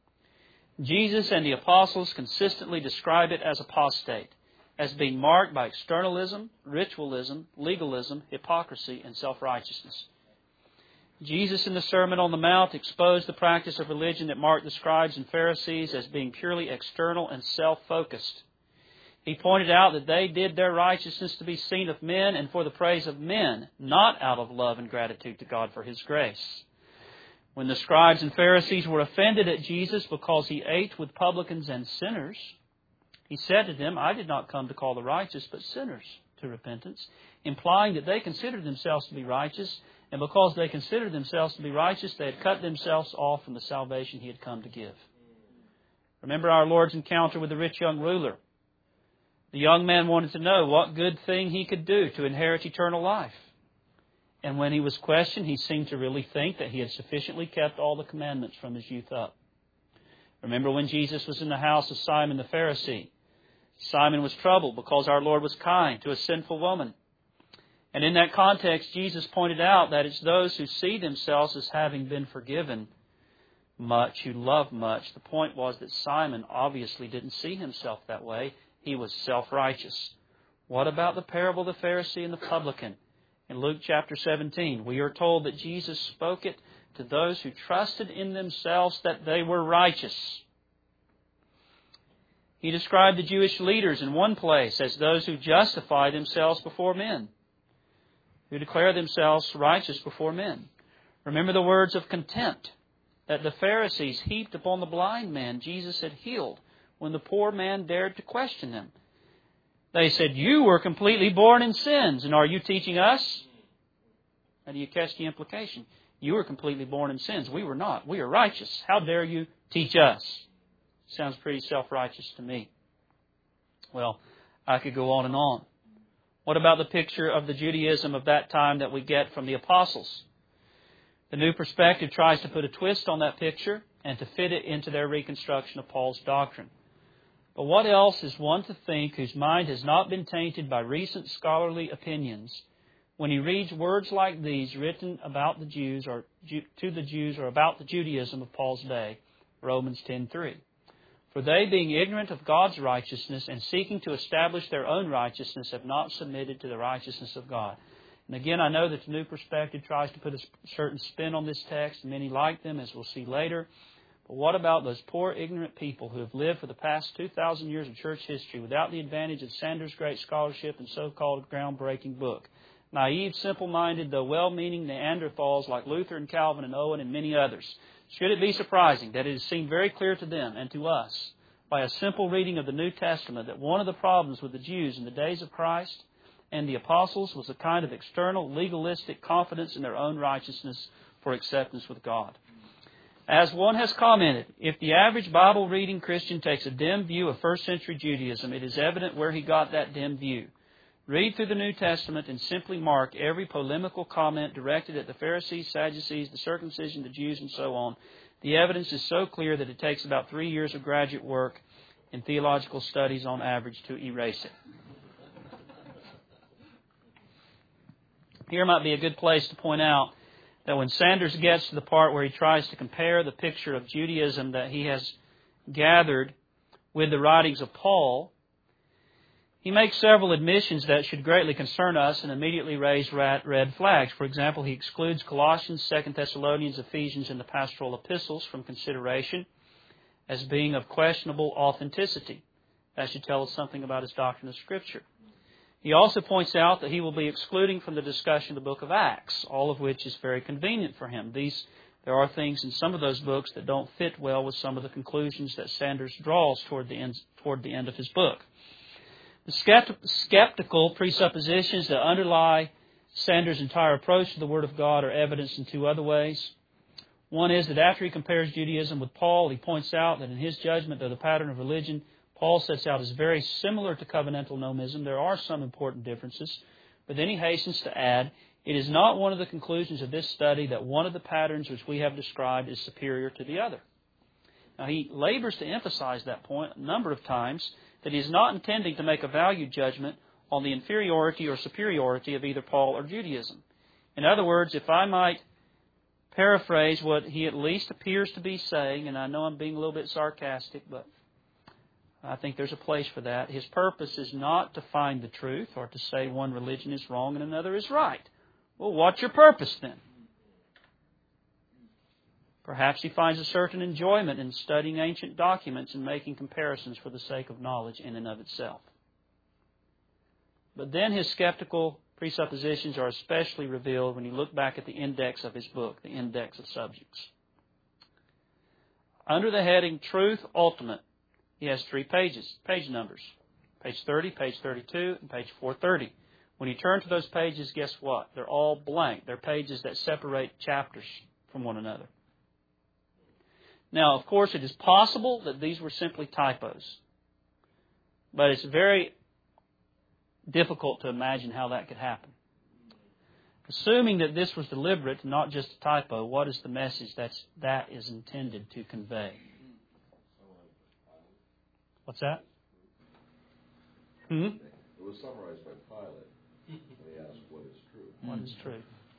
Jesus and the apostles consistently describe it as apostate, as being marked by externalism, ritualism, legalism, hypocrisy, and self-righteousness. Jesus in the Sermon on the Mount exposed the practice of religion that marked the scribes and Pharisees as being purely external and self-focused. He pointed out that they did their righteousness to be seen of men and for the praise of men, not out of love and gratitude to God for His grace. When the scribes and Pharisees were offended at Jesus because He ate with publicans and sinners, He said to them, I did not come to call the righteous, but sinners to repentance, implying that they considered themselves to be righteous, and because they considered themselves to be righteous, they had cut themselves off from the salvation He had come to give. Remember our Lord's encounter with the rich young ruler. The young man wanted to know what good thing he could do to inherit eternal life. And when he was questioned, he seemed to really think that he had sufficiently kept all the commandments from his youth up. Remember when Jesus was in the house of Simon the Pharisee? Simon was troubled because our Lord was kind to a sinful woman. And in that context, Jesus pointed out that it's those who see themselves as having been forgiven much, who love much. The point was that Simon obviously didn't see himself that way. He was self-righteous. What about the parable of the Pharisee and the publican? In Luke chapter 17, we are told that Jesus spoke it to those who trusted in themselves that they were righteous. He described the Jewish leaders in one place as those who justify themselves before men, who declare themselves righteous before men. Remember the words of contempt that the Pharisees heaped upon the blind man Jesus had healed when the poor man dared to question them. They said, you were completely born in sins, and are you teaching us? How do you catch the implication? You were completely born in sins. We were not. We are righteous. How dare you teach us? Sounds pretty self-righteous to me. Well, I could go on and on. What about the picture of the Judaism of that time that we get from the apostles? The New Perspective tries to put a twist on that picture and to fit it into their reconstruction of Paul's doctrine. But what else is one to think whose mind has not been tainted by recent scholarly opinions when he reads words like these written about the Jews or to the Jews or about the Judaism of Paul's day? Romans 10:3. For they, being ignorant of God's righteousness and seeking to establish their own righteousness, have not submitted to the righteousness of God. And again, I know that the New Perspective tries to put a certain spin on this text, and many like them, as we'll see later. But what about those poor, ignorant people who have lived for the past 2,000 years of church history without the advantage of Sanders' great scholarship and so-called groundbreaking book? Naive, simple-minded, though well-meaning Neanderthals like Luther and Calvin and Owen and many others. Should it be surprising that it is seen very clear to them and to us by a simple reading of the New Testament that one of the problems with the Jews in the days of Christ and the apostles was a kind of external, legalistic confidence in their own righteousness for acceptance with God? As one has commented, if the average Bible-reading Christian takes a dim view of first-century Judaism, it is evident where he got that dim view. Read through the New Testament and simply mark every polemical comment directed at the Pharisees, Sadducees, the circumcision, the Jews, and so on. The evidence is so clear that it takes about 3 years of graduate work in theological studies on average to erase it. Here might be a good place to point out that when Sanders gets to the part where he tries to compare the picture of Judaism that he has gathered with the writings of Paul, he makes several admissions that should greatly concern us and immediately raise red flags. For example, he excludes Colossians, 2 Thessalonians, Ephesians, and the pastoral epistles from consideration as being of questionable authenticity. That should tell us something about his doctrine of Scripture. He also points out that he will be excluding from the discussion the book of Acts, all of which is very convenient for him. There are things in some of those books that don't fit well with some of the conclusions that Sanders draws toward the end of his book. The skeptical presuppositions that underlie Sanders' entire approach to the Word of God are evidenced in 2 other ways. One is that after he compares Judaism with Paul, he points out that in his judgment, though the pattern of religion Paul sets out is very similar to covenantal nomism, there are some important differences. But then he hastens to add, it is not one of the conclusions of this study that one of the patterns which we have described is superior to the other. Now, he labors to emphasize that point a number of times, that he is not intending to make a value judgment on the inferiority or superiority of either Paul or Judaism. In other words, if I might paraphrase what he at least appears to be saying, and I know I'm being a little bit sarcastic, but I think there's a place for that. His purpose is not to find the truth or to say one religion is wrong and another is right. Well, what's your purpose then? Perhaps he finds a certain enjoyment in studying ancient documents and making comparisons for the sake of knowledge in and of itself. But then his skeptical presuppositions are especially revealed when you look back at the index of his book, the index of subjects. Under the heading Truth Ultimate, he has 3 page numbers. Page 30, page 32, and page 430. When you turn to those pages, guess what? They're all blank. They're pages that separate chapters from one another. Now, of course, it is possible that these were simply typos. But it's very difficult to imagine how that could happen. Assuming that this was deliberate and not just a typo, what is the message that is intended to convey? What's that? It was summarized by Pilate, and he asked, what is true? What is true?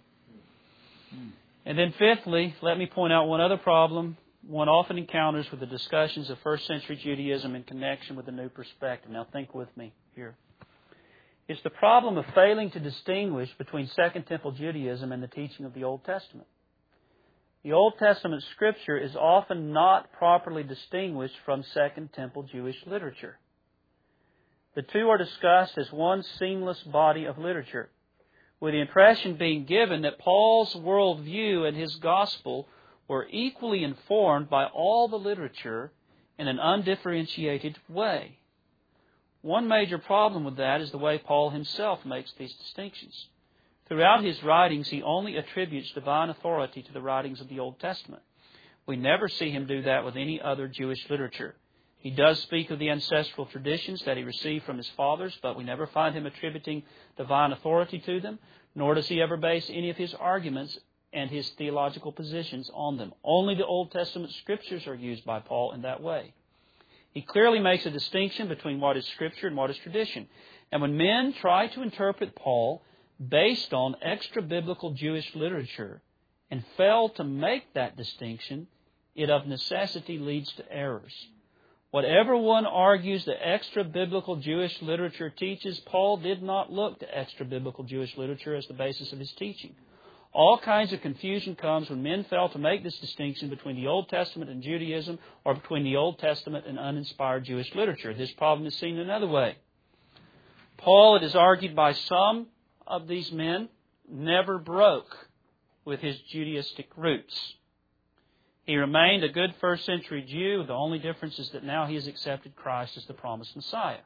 And then fifthly, let me point out one other problem one often encounters with the discussions of first century Judaism in connection with the new perspective. Now think with me here. It's the problem of failing to distinguish between Second Temple Judaism and the teaching of the Old Testament. The Old Testament Scripture is often not properly distinguished from Second Temple Jewish literature. The two are discussed as one seamless body of literature, with the impression being given that Paul's worldview and his gospel were equally informed by all the literature in an undifferentiated way. One major problem with that is the way Paul himself makes these distinctions. Throughout his writings, he only attributes divine authority to the writings of the Old Testament. We never see him do that with any other Jewish literature. He does speak of the ancestral traditions that he received from his fathers, but we never find him attributing divine authority to them, nor does he ever base any of his arguments and his theological positions on them. Only the Old Testament Scriptures are used by Paul in that way. He clearly makes a distinction between what is Scripture and what is tradition. And when men try to interpret Paul based on extra-biblical Jewish literature and fail to make that distinction, it of necessity leads to errors. Whatever one argues the extra-biblical Jewish literature teaches, Paul did not look to extra-biblical Jewish literature as the basis of his teaching. All kinds of confusion comes when men fail to make this distinction between the Old Testament and Judaism or between the Old Testament and uninspired Jewish literature. This problem is seen another way. Paul, it is argued by some of these men, never broke with his Judaistic roots. He remained a good first century Jew. The only difference is that now he has accepted Christ as the promised Messiah.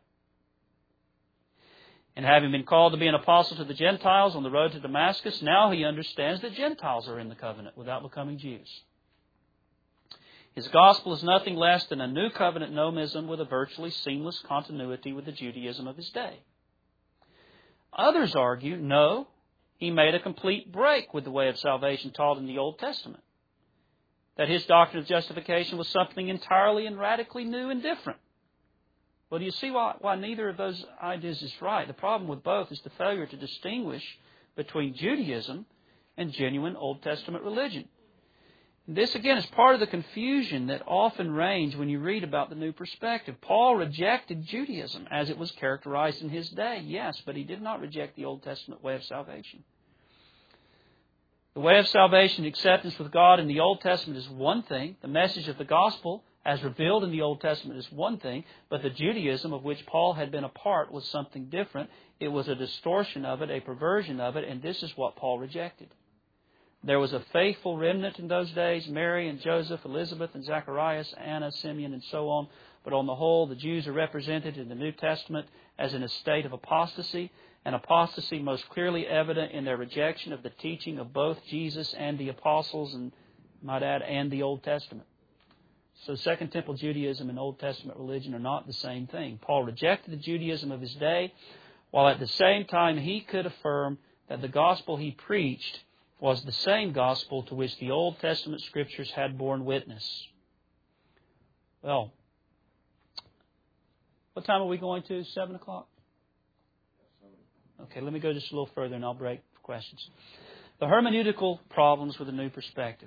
And having been called to be an apostle to the Gentiles on the road to Damascus, now he understands that Gentiles are in the covenant without becoming Jews. His gospel is nothing less than a new covenant nomism with a virtually seamless continuity with the Judaism of his day. Others argue, no, he made a complete break with the way of salvation taught in the Old Testament. That his doctrine of justification was something entirely and radically new and different. Well, do you see why neither of those ideas is right? The problem with both is the failure to distinguish between Judaism and genuine Old Testament religion. This, again, is part of the confusion that often reigns when you read about the new perspective. Paul rejected Judaism as it was characterized in his day, yes, but he did not reject the Old Testament way of salvation. The way of salvation, acceptance with God in the Old Testament is one thing. The message of the gospel, as revealed in the Old Testament, is one thing. But the Judaism of which Paul had been a part was something different. It was a distortion of it, a perversion of it, and this is what Paul rejected. There was a faithful remnant in those days, Mary and Joseph, Elizabeth and Zacharias, Anna, Simeon, and so on. But on the whole, the Jews are represented in the New Testament as in a state of apostasy, an apostasy most clearly evident in their rejection of the teaching of both Jesus and the apostles, and might add, and the Old Testament. So Second Temple Judaism and Old Testament religion are not the same thing. Paul rejected the Judaism of his day, while at the same time he could affirm that the gospel he preached was the same gospel to which the Old Testament Scriptures had borne witness. Well, what time are we going to? 7 o'clock? Okay, let me go just a little further and I'll break for questions. The hermeneutical problems with a new perspective.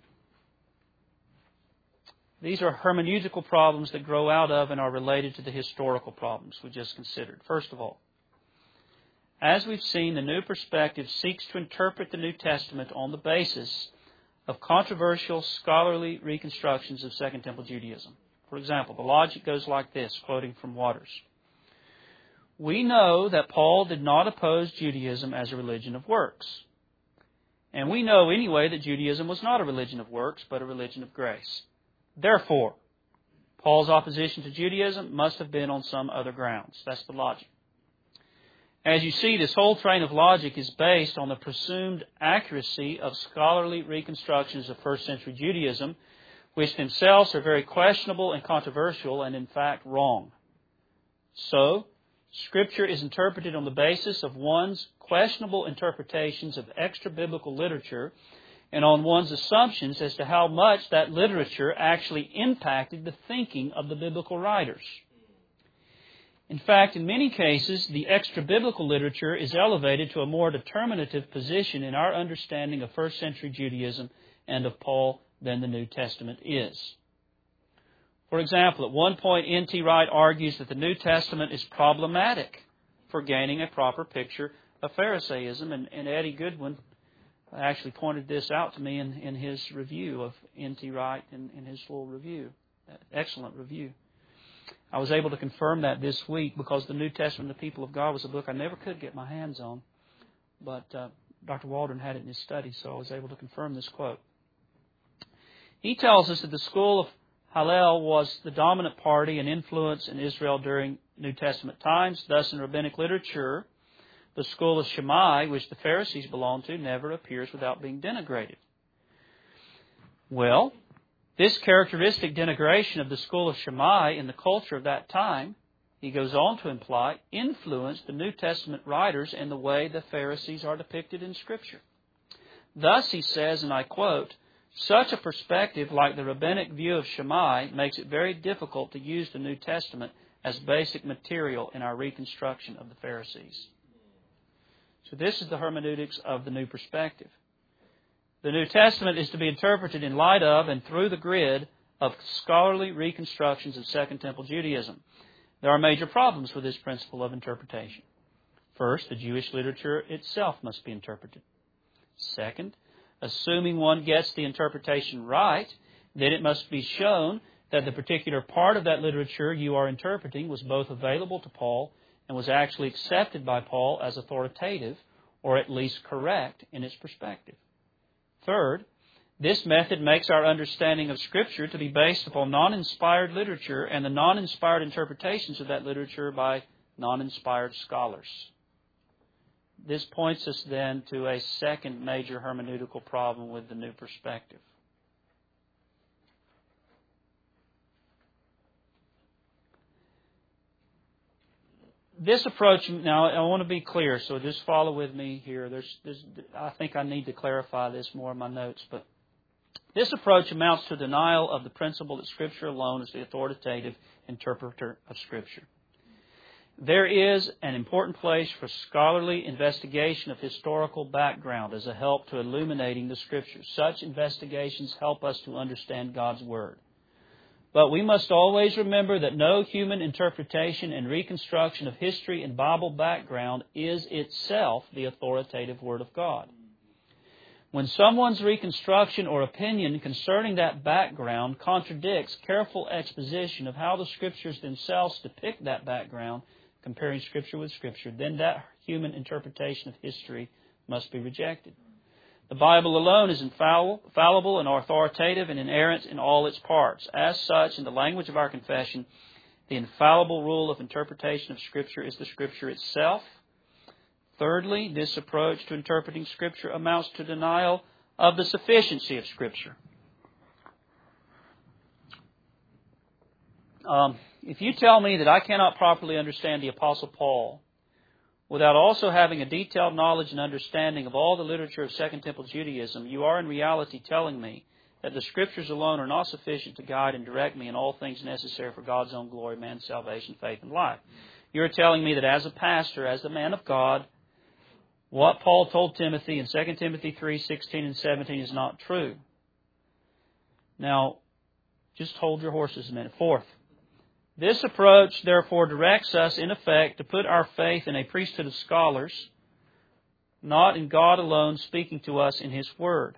These are hermeneutical problems that grow out of and are related to the historical problems we just considered. First of all, as we've seen, the new perspective seeks to interpret the New Testament on the basis of controversial scholarly reconstructions of Second Temple Judaism. For example, the logic goes like this, quoting from Waters. We know that Paul did not oppose Judaism as a religion of works. And we know anyway that Judaism was not a religion of works, but a religion of grace. Therefore, Paul's opposition to Judaism must have been on some other grounds. That's the logic. As you see, this whole train of logic is based on the presumed accuracy of scholarly reconstructions of first century Judaism, which themselves are very questionable and controversial and in fact wrong. So, Scripture is interpreted on the basis of one's questionable interpretations of extra-biblical literature and on one's assumptions as to how much that literature actually impacted the thinking of the biblical writers. In fact, in many cases, the extra-biblical literature is elevated to a more determinative position in our understanding of first century Judaism and of Paul than the New Testament is. For example, at one point, N.T. Wright argues that the New Testament is problematic for gaining a proper picture of Pharisaism, and Eddie Goodwin actually pointed this out to me in his review of N.T. Wright in his full review. Excellent review. I was able to confirm that this week because the New Testament of the People of God was a book I never could get my hands on. But Dr. Waldron had it in his study, so I was able to confirm this quote. He tells us that the school of Hillel was the dominant party and influence in Israel during New Testament times. Thus, in rabbinic literature, the school of Shammai, which the Pharisees belonged to, never appears without being denigrated. Well, this characteristic denigration of the school of Shammai in the culture of that time, he goes on to imply, influenced the New Testament writers in the way the Pharisees are depicted in Scripture. Thus, he says, and I quote, such a perspective like the rabbinic view of Shammai makes it very difficult to use the New Testament as basic material in our reconstruction of the Pharisees. So this is the hermeneutics of the new perspective. The New Testament is to be interpreted in light of and through the grid of scholarly reconstructions of Second Temple Judaism. There are major problems with this principle of interpretation. First, the Jewish literature itself must be interpreted. Second, assuming one gets the interpretation right, then it must be shown that the particular part of that literature you are interpreting was both available to Paul and was actually accepted by Paul as authoritative, or at least correct in its perspective. Third, this method makes our understanding of Scripture to be based upon non-inspired literature and the non-inspired interpretations of that literature by non-inspired scholars. This points us then to a second major hermeneutical problem with the new perspective. this approach, now I want to be clear, so just follow with me here. I think I need to clarify this more in my notes, but this approach amounts to denial of the principle that Scripture alone is the authoritative interpreter of Scripture. There is an important place for scholarly investigation of historical background as a help to illuminating the Scriptures. Such investigations help us to understand God's Word. But we must always remember that no human interpretation and reconstruction of history and Bible background is itself the authoritative Word of God. When someone's reconstruction or opinion concerning that background contradicts careful exposition of how the Scriptures themselves depict that background, comparing Scripture with Scripture, then that human interpretation of history must be rejected. The Bible alone is infallible and authoritative and inerrant in all its parts. As such, in the language of our confession, the infallible rule of interpretation of Scripture is the Scripture itself. Thirdly, this approach to interpreting Scripture amounts to denial of the sufficiency of Scripture. If you tell me that I cannot properly understand the Apostle Paul without also having a detailed knowledge and understanding of all the literature of Second Temple Judaism, you are in reality telling me that the Scriptures alone are not sufficient to guide and direct me in all things necessary for God's own glory, man's salvation, faith, and life. You are telling me that as a pastor, as the man of God, what Paul told Timothy in 2 Timothy 3:16 and 17 is not true. Now, just hold your horses a minute. Fourth, this approach, therefore, directs us, in effect, to put our faith in a priesthood of scholars, not in God alone speaking to us in His Word.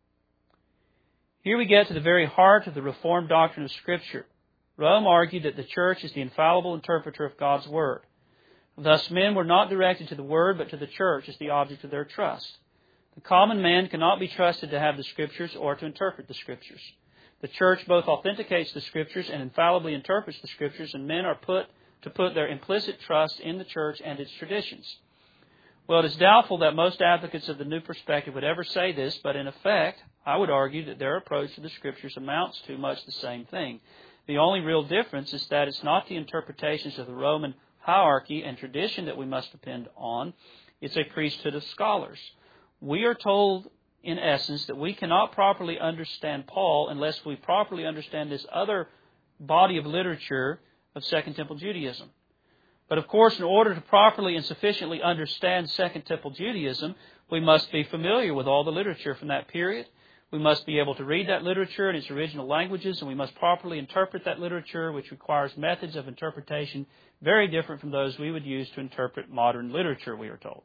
Here we get to the very heart of the Reformed doctrine of Scripture. Rome argued that the Church is the infallible interpreter of God's Word. Thus, men were not directed to the Word, but to the Church as the object of their trust. The common man cannot be trusted to have the Scriptures or to interpret the Scriptures. The Church both authenticates the Scriptures and infallibly interprets the Scriptures, and men are put their implicit trust in the Church and its traditions. Well, it is doubtful that most advocates of the new perspective would ever say this, but in effect, I would argue that their approach to the Scriptures amounts to much the same thing. The only real difference is that it's not the interpretations of the Roman hierarchy and tradition that we must depend on. It's a priesthood of scholars. We are told, in essence, that we cannot properly understand Paul unless we properly understand this other body of literature of Second Temple Judaism. But of course, in order to properly and sufficiently understand Second Temple Judaism, we must be familiar with all the literature from that period. We must be able to read that literature in its original languages, and we must properly interpret that literature, which requires methods of interpretation very different from those we would use to interpret modern literature, we are told.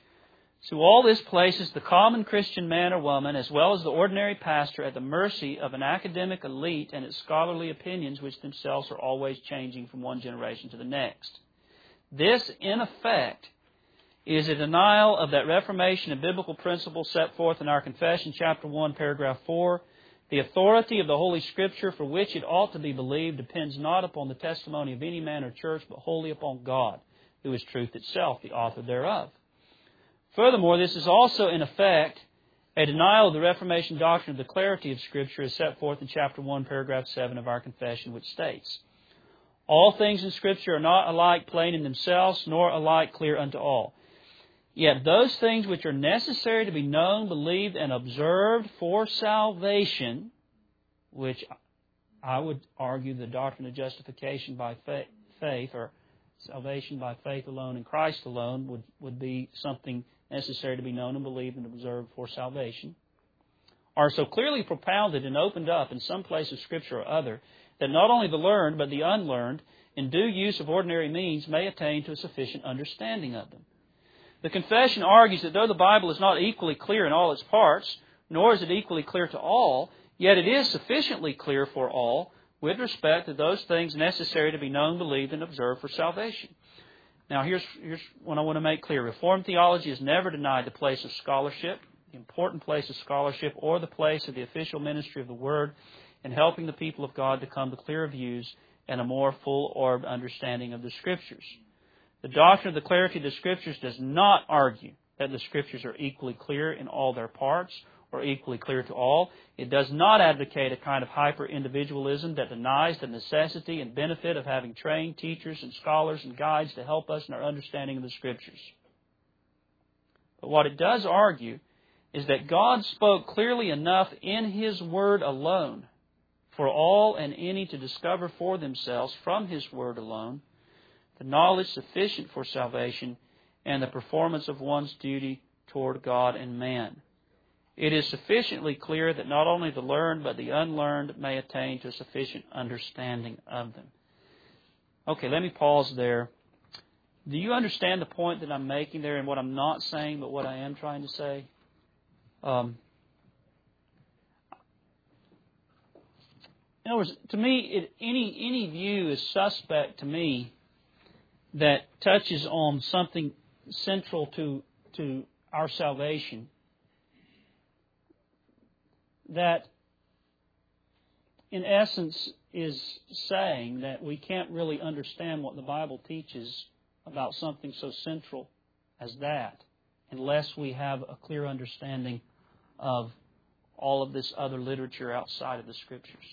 So all this places the common Christian man or woman, as well as the ordinary pastor, at the mercy of an academic elite and its scholarly opinions, which themselves are always changing from one generation to the next. This, in effect, is a denial of that Reformation and biblical principle set forth in our confession, chapter 1, paragraph 4. The authority of the Holy Scripture, for which it ought to be believed, depends not upon the testimony of any man or church, but wholly upon God, who is truth itself, the author thereof. Furthermore, this is also, in effect, a denial of the Reformation doctrine of the clarity of Scripture as set forth in chapter 1, paragraph 7 of our confession, which states, all things in Scripture are not alike plain in themselves, nor alike clear unto all. Yet those things which are necessary to be known, believed, and observed for salvation, which I would argue the doctrine of justification by faith, or salvation by faith alone in Christ alone, would be something necessary to be known and believed and observed for salvation, are so clearly propounded and opened up in some place of Scripture or other, that not only the learned, but the unlearned, in due use of ordinary means, may attain to a sufficient understanding of them. The confession argues that though the Bible is not equally clear in all its parts, nor is it equally clear to all, yet it is sufficiently clear for all with respect to those things necessary to be known, believed, and observed for salvation. Now, here's what I want to make clear. Reformed theology has never denied the place of scholarship, the important place of scholarship, or the place of the official ministry of the Word in helping the people of God to come to clearer views and a more full-orbed understanding of the Scriptures. The doctrine of the clarity of the Scriptures does not argue that the Scriptures are equally clear in all their parts, or equally clear to all. It does not advocate a kind of hyper-individualism that denies the necessity and benefit of having trained teachers and scholars and guides to help us in our understanding of the Scriptures. But what it does argue is that God spoke clearly enough in His Word alone for all and any to discover for themselves from His Word alone the knowledge sufficient for salvation and the performance of one's duty toward God and man. It is sufficiently clear that not only the learned but the unlearned may attain to a sufficient understanding of them. Okay, let me pause there. Do you understand the point that I'm making there and what I'm not saying but what I am trying to say? In other words, to me, any view is suspect to me that touches on something central to our salvation, that in essence is saying that we can't really understand what the Bible teaches about something so central as that unless we have a clear understanding of all of this other literature outside of the Scriptures.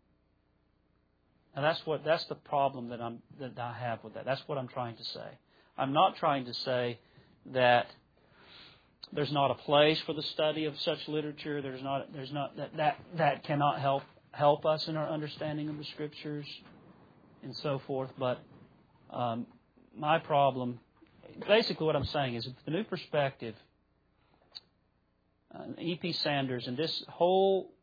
Now that's the problem that I have with that. That's what I'm trying to say. I'm not trying to say that there's not a place for the study of such literature. There's not that cannot help us in our understanding of the Scriptures and so forth. But my problem, basically, what I'm saying is, the New Perspective, E.P. Sanders, and this whole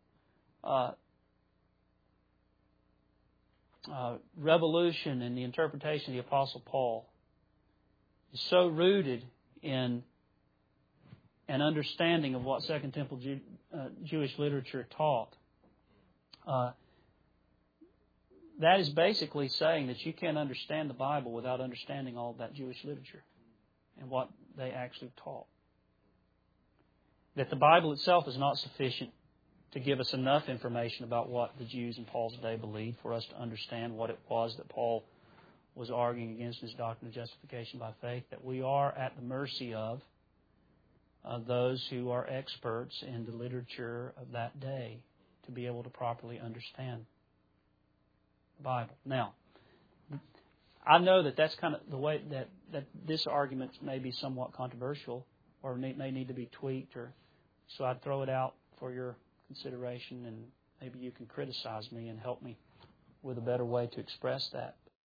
revolution in the interpretation of the Apostle Paul is so rooted in an understanding of what Second Temple Jewish literature taught. That is basically saying that you can't understand the Bible without understanding all of that Jewish literature and what they actually taught. That the Bible itself is not sufficient to give us enough information about what the Jews in Paul's day believed for us to understand what it was that Paul was arguing against in his doctrine of justification by faith, that we are at the mercy of those who are experts in the literature of that day to be able to properly understand the Bible. Now, I know that that's kind of the way that this argument may be somewhat controversial or may need to be tweaked, so I'd throw it out for your consideration, and maybe you can criticize me and help me with a better way to express that.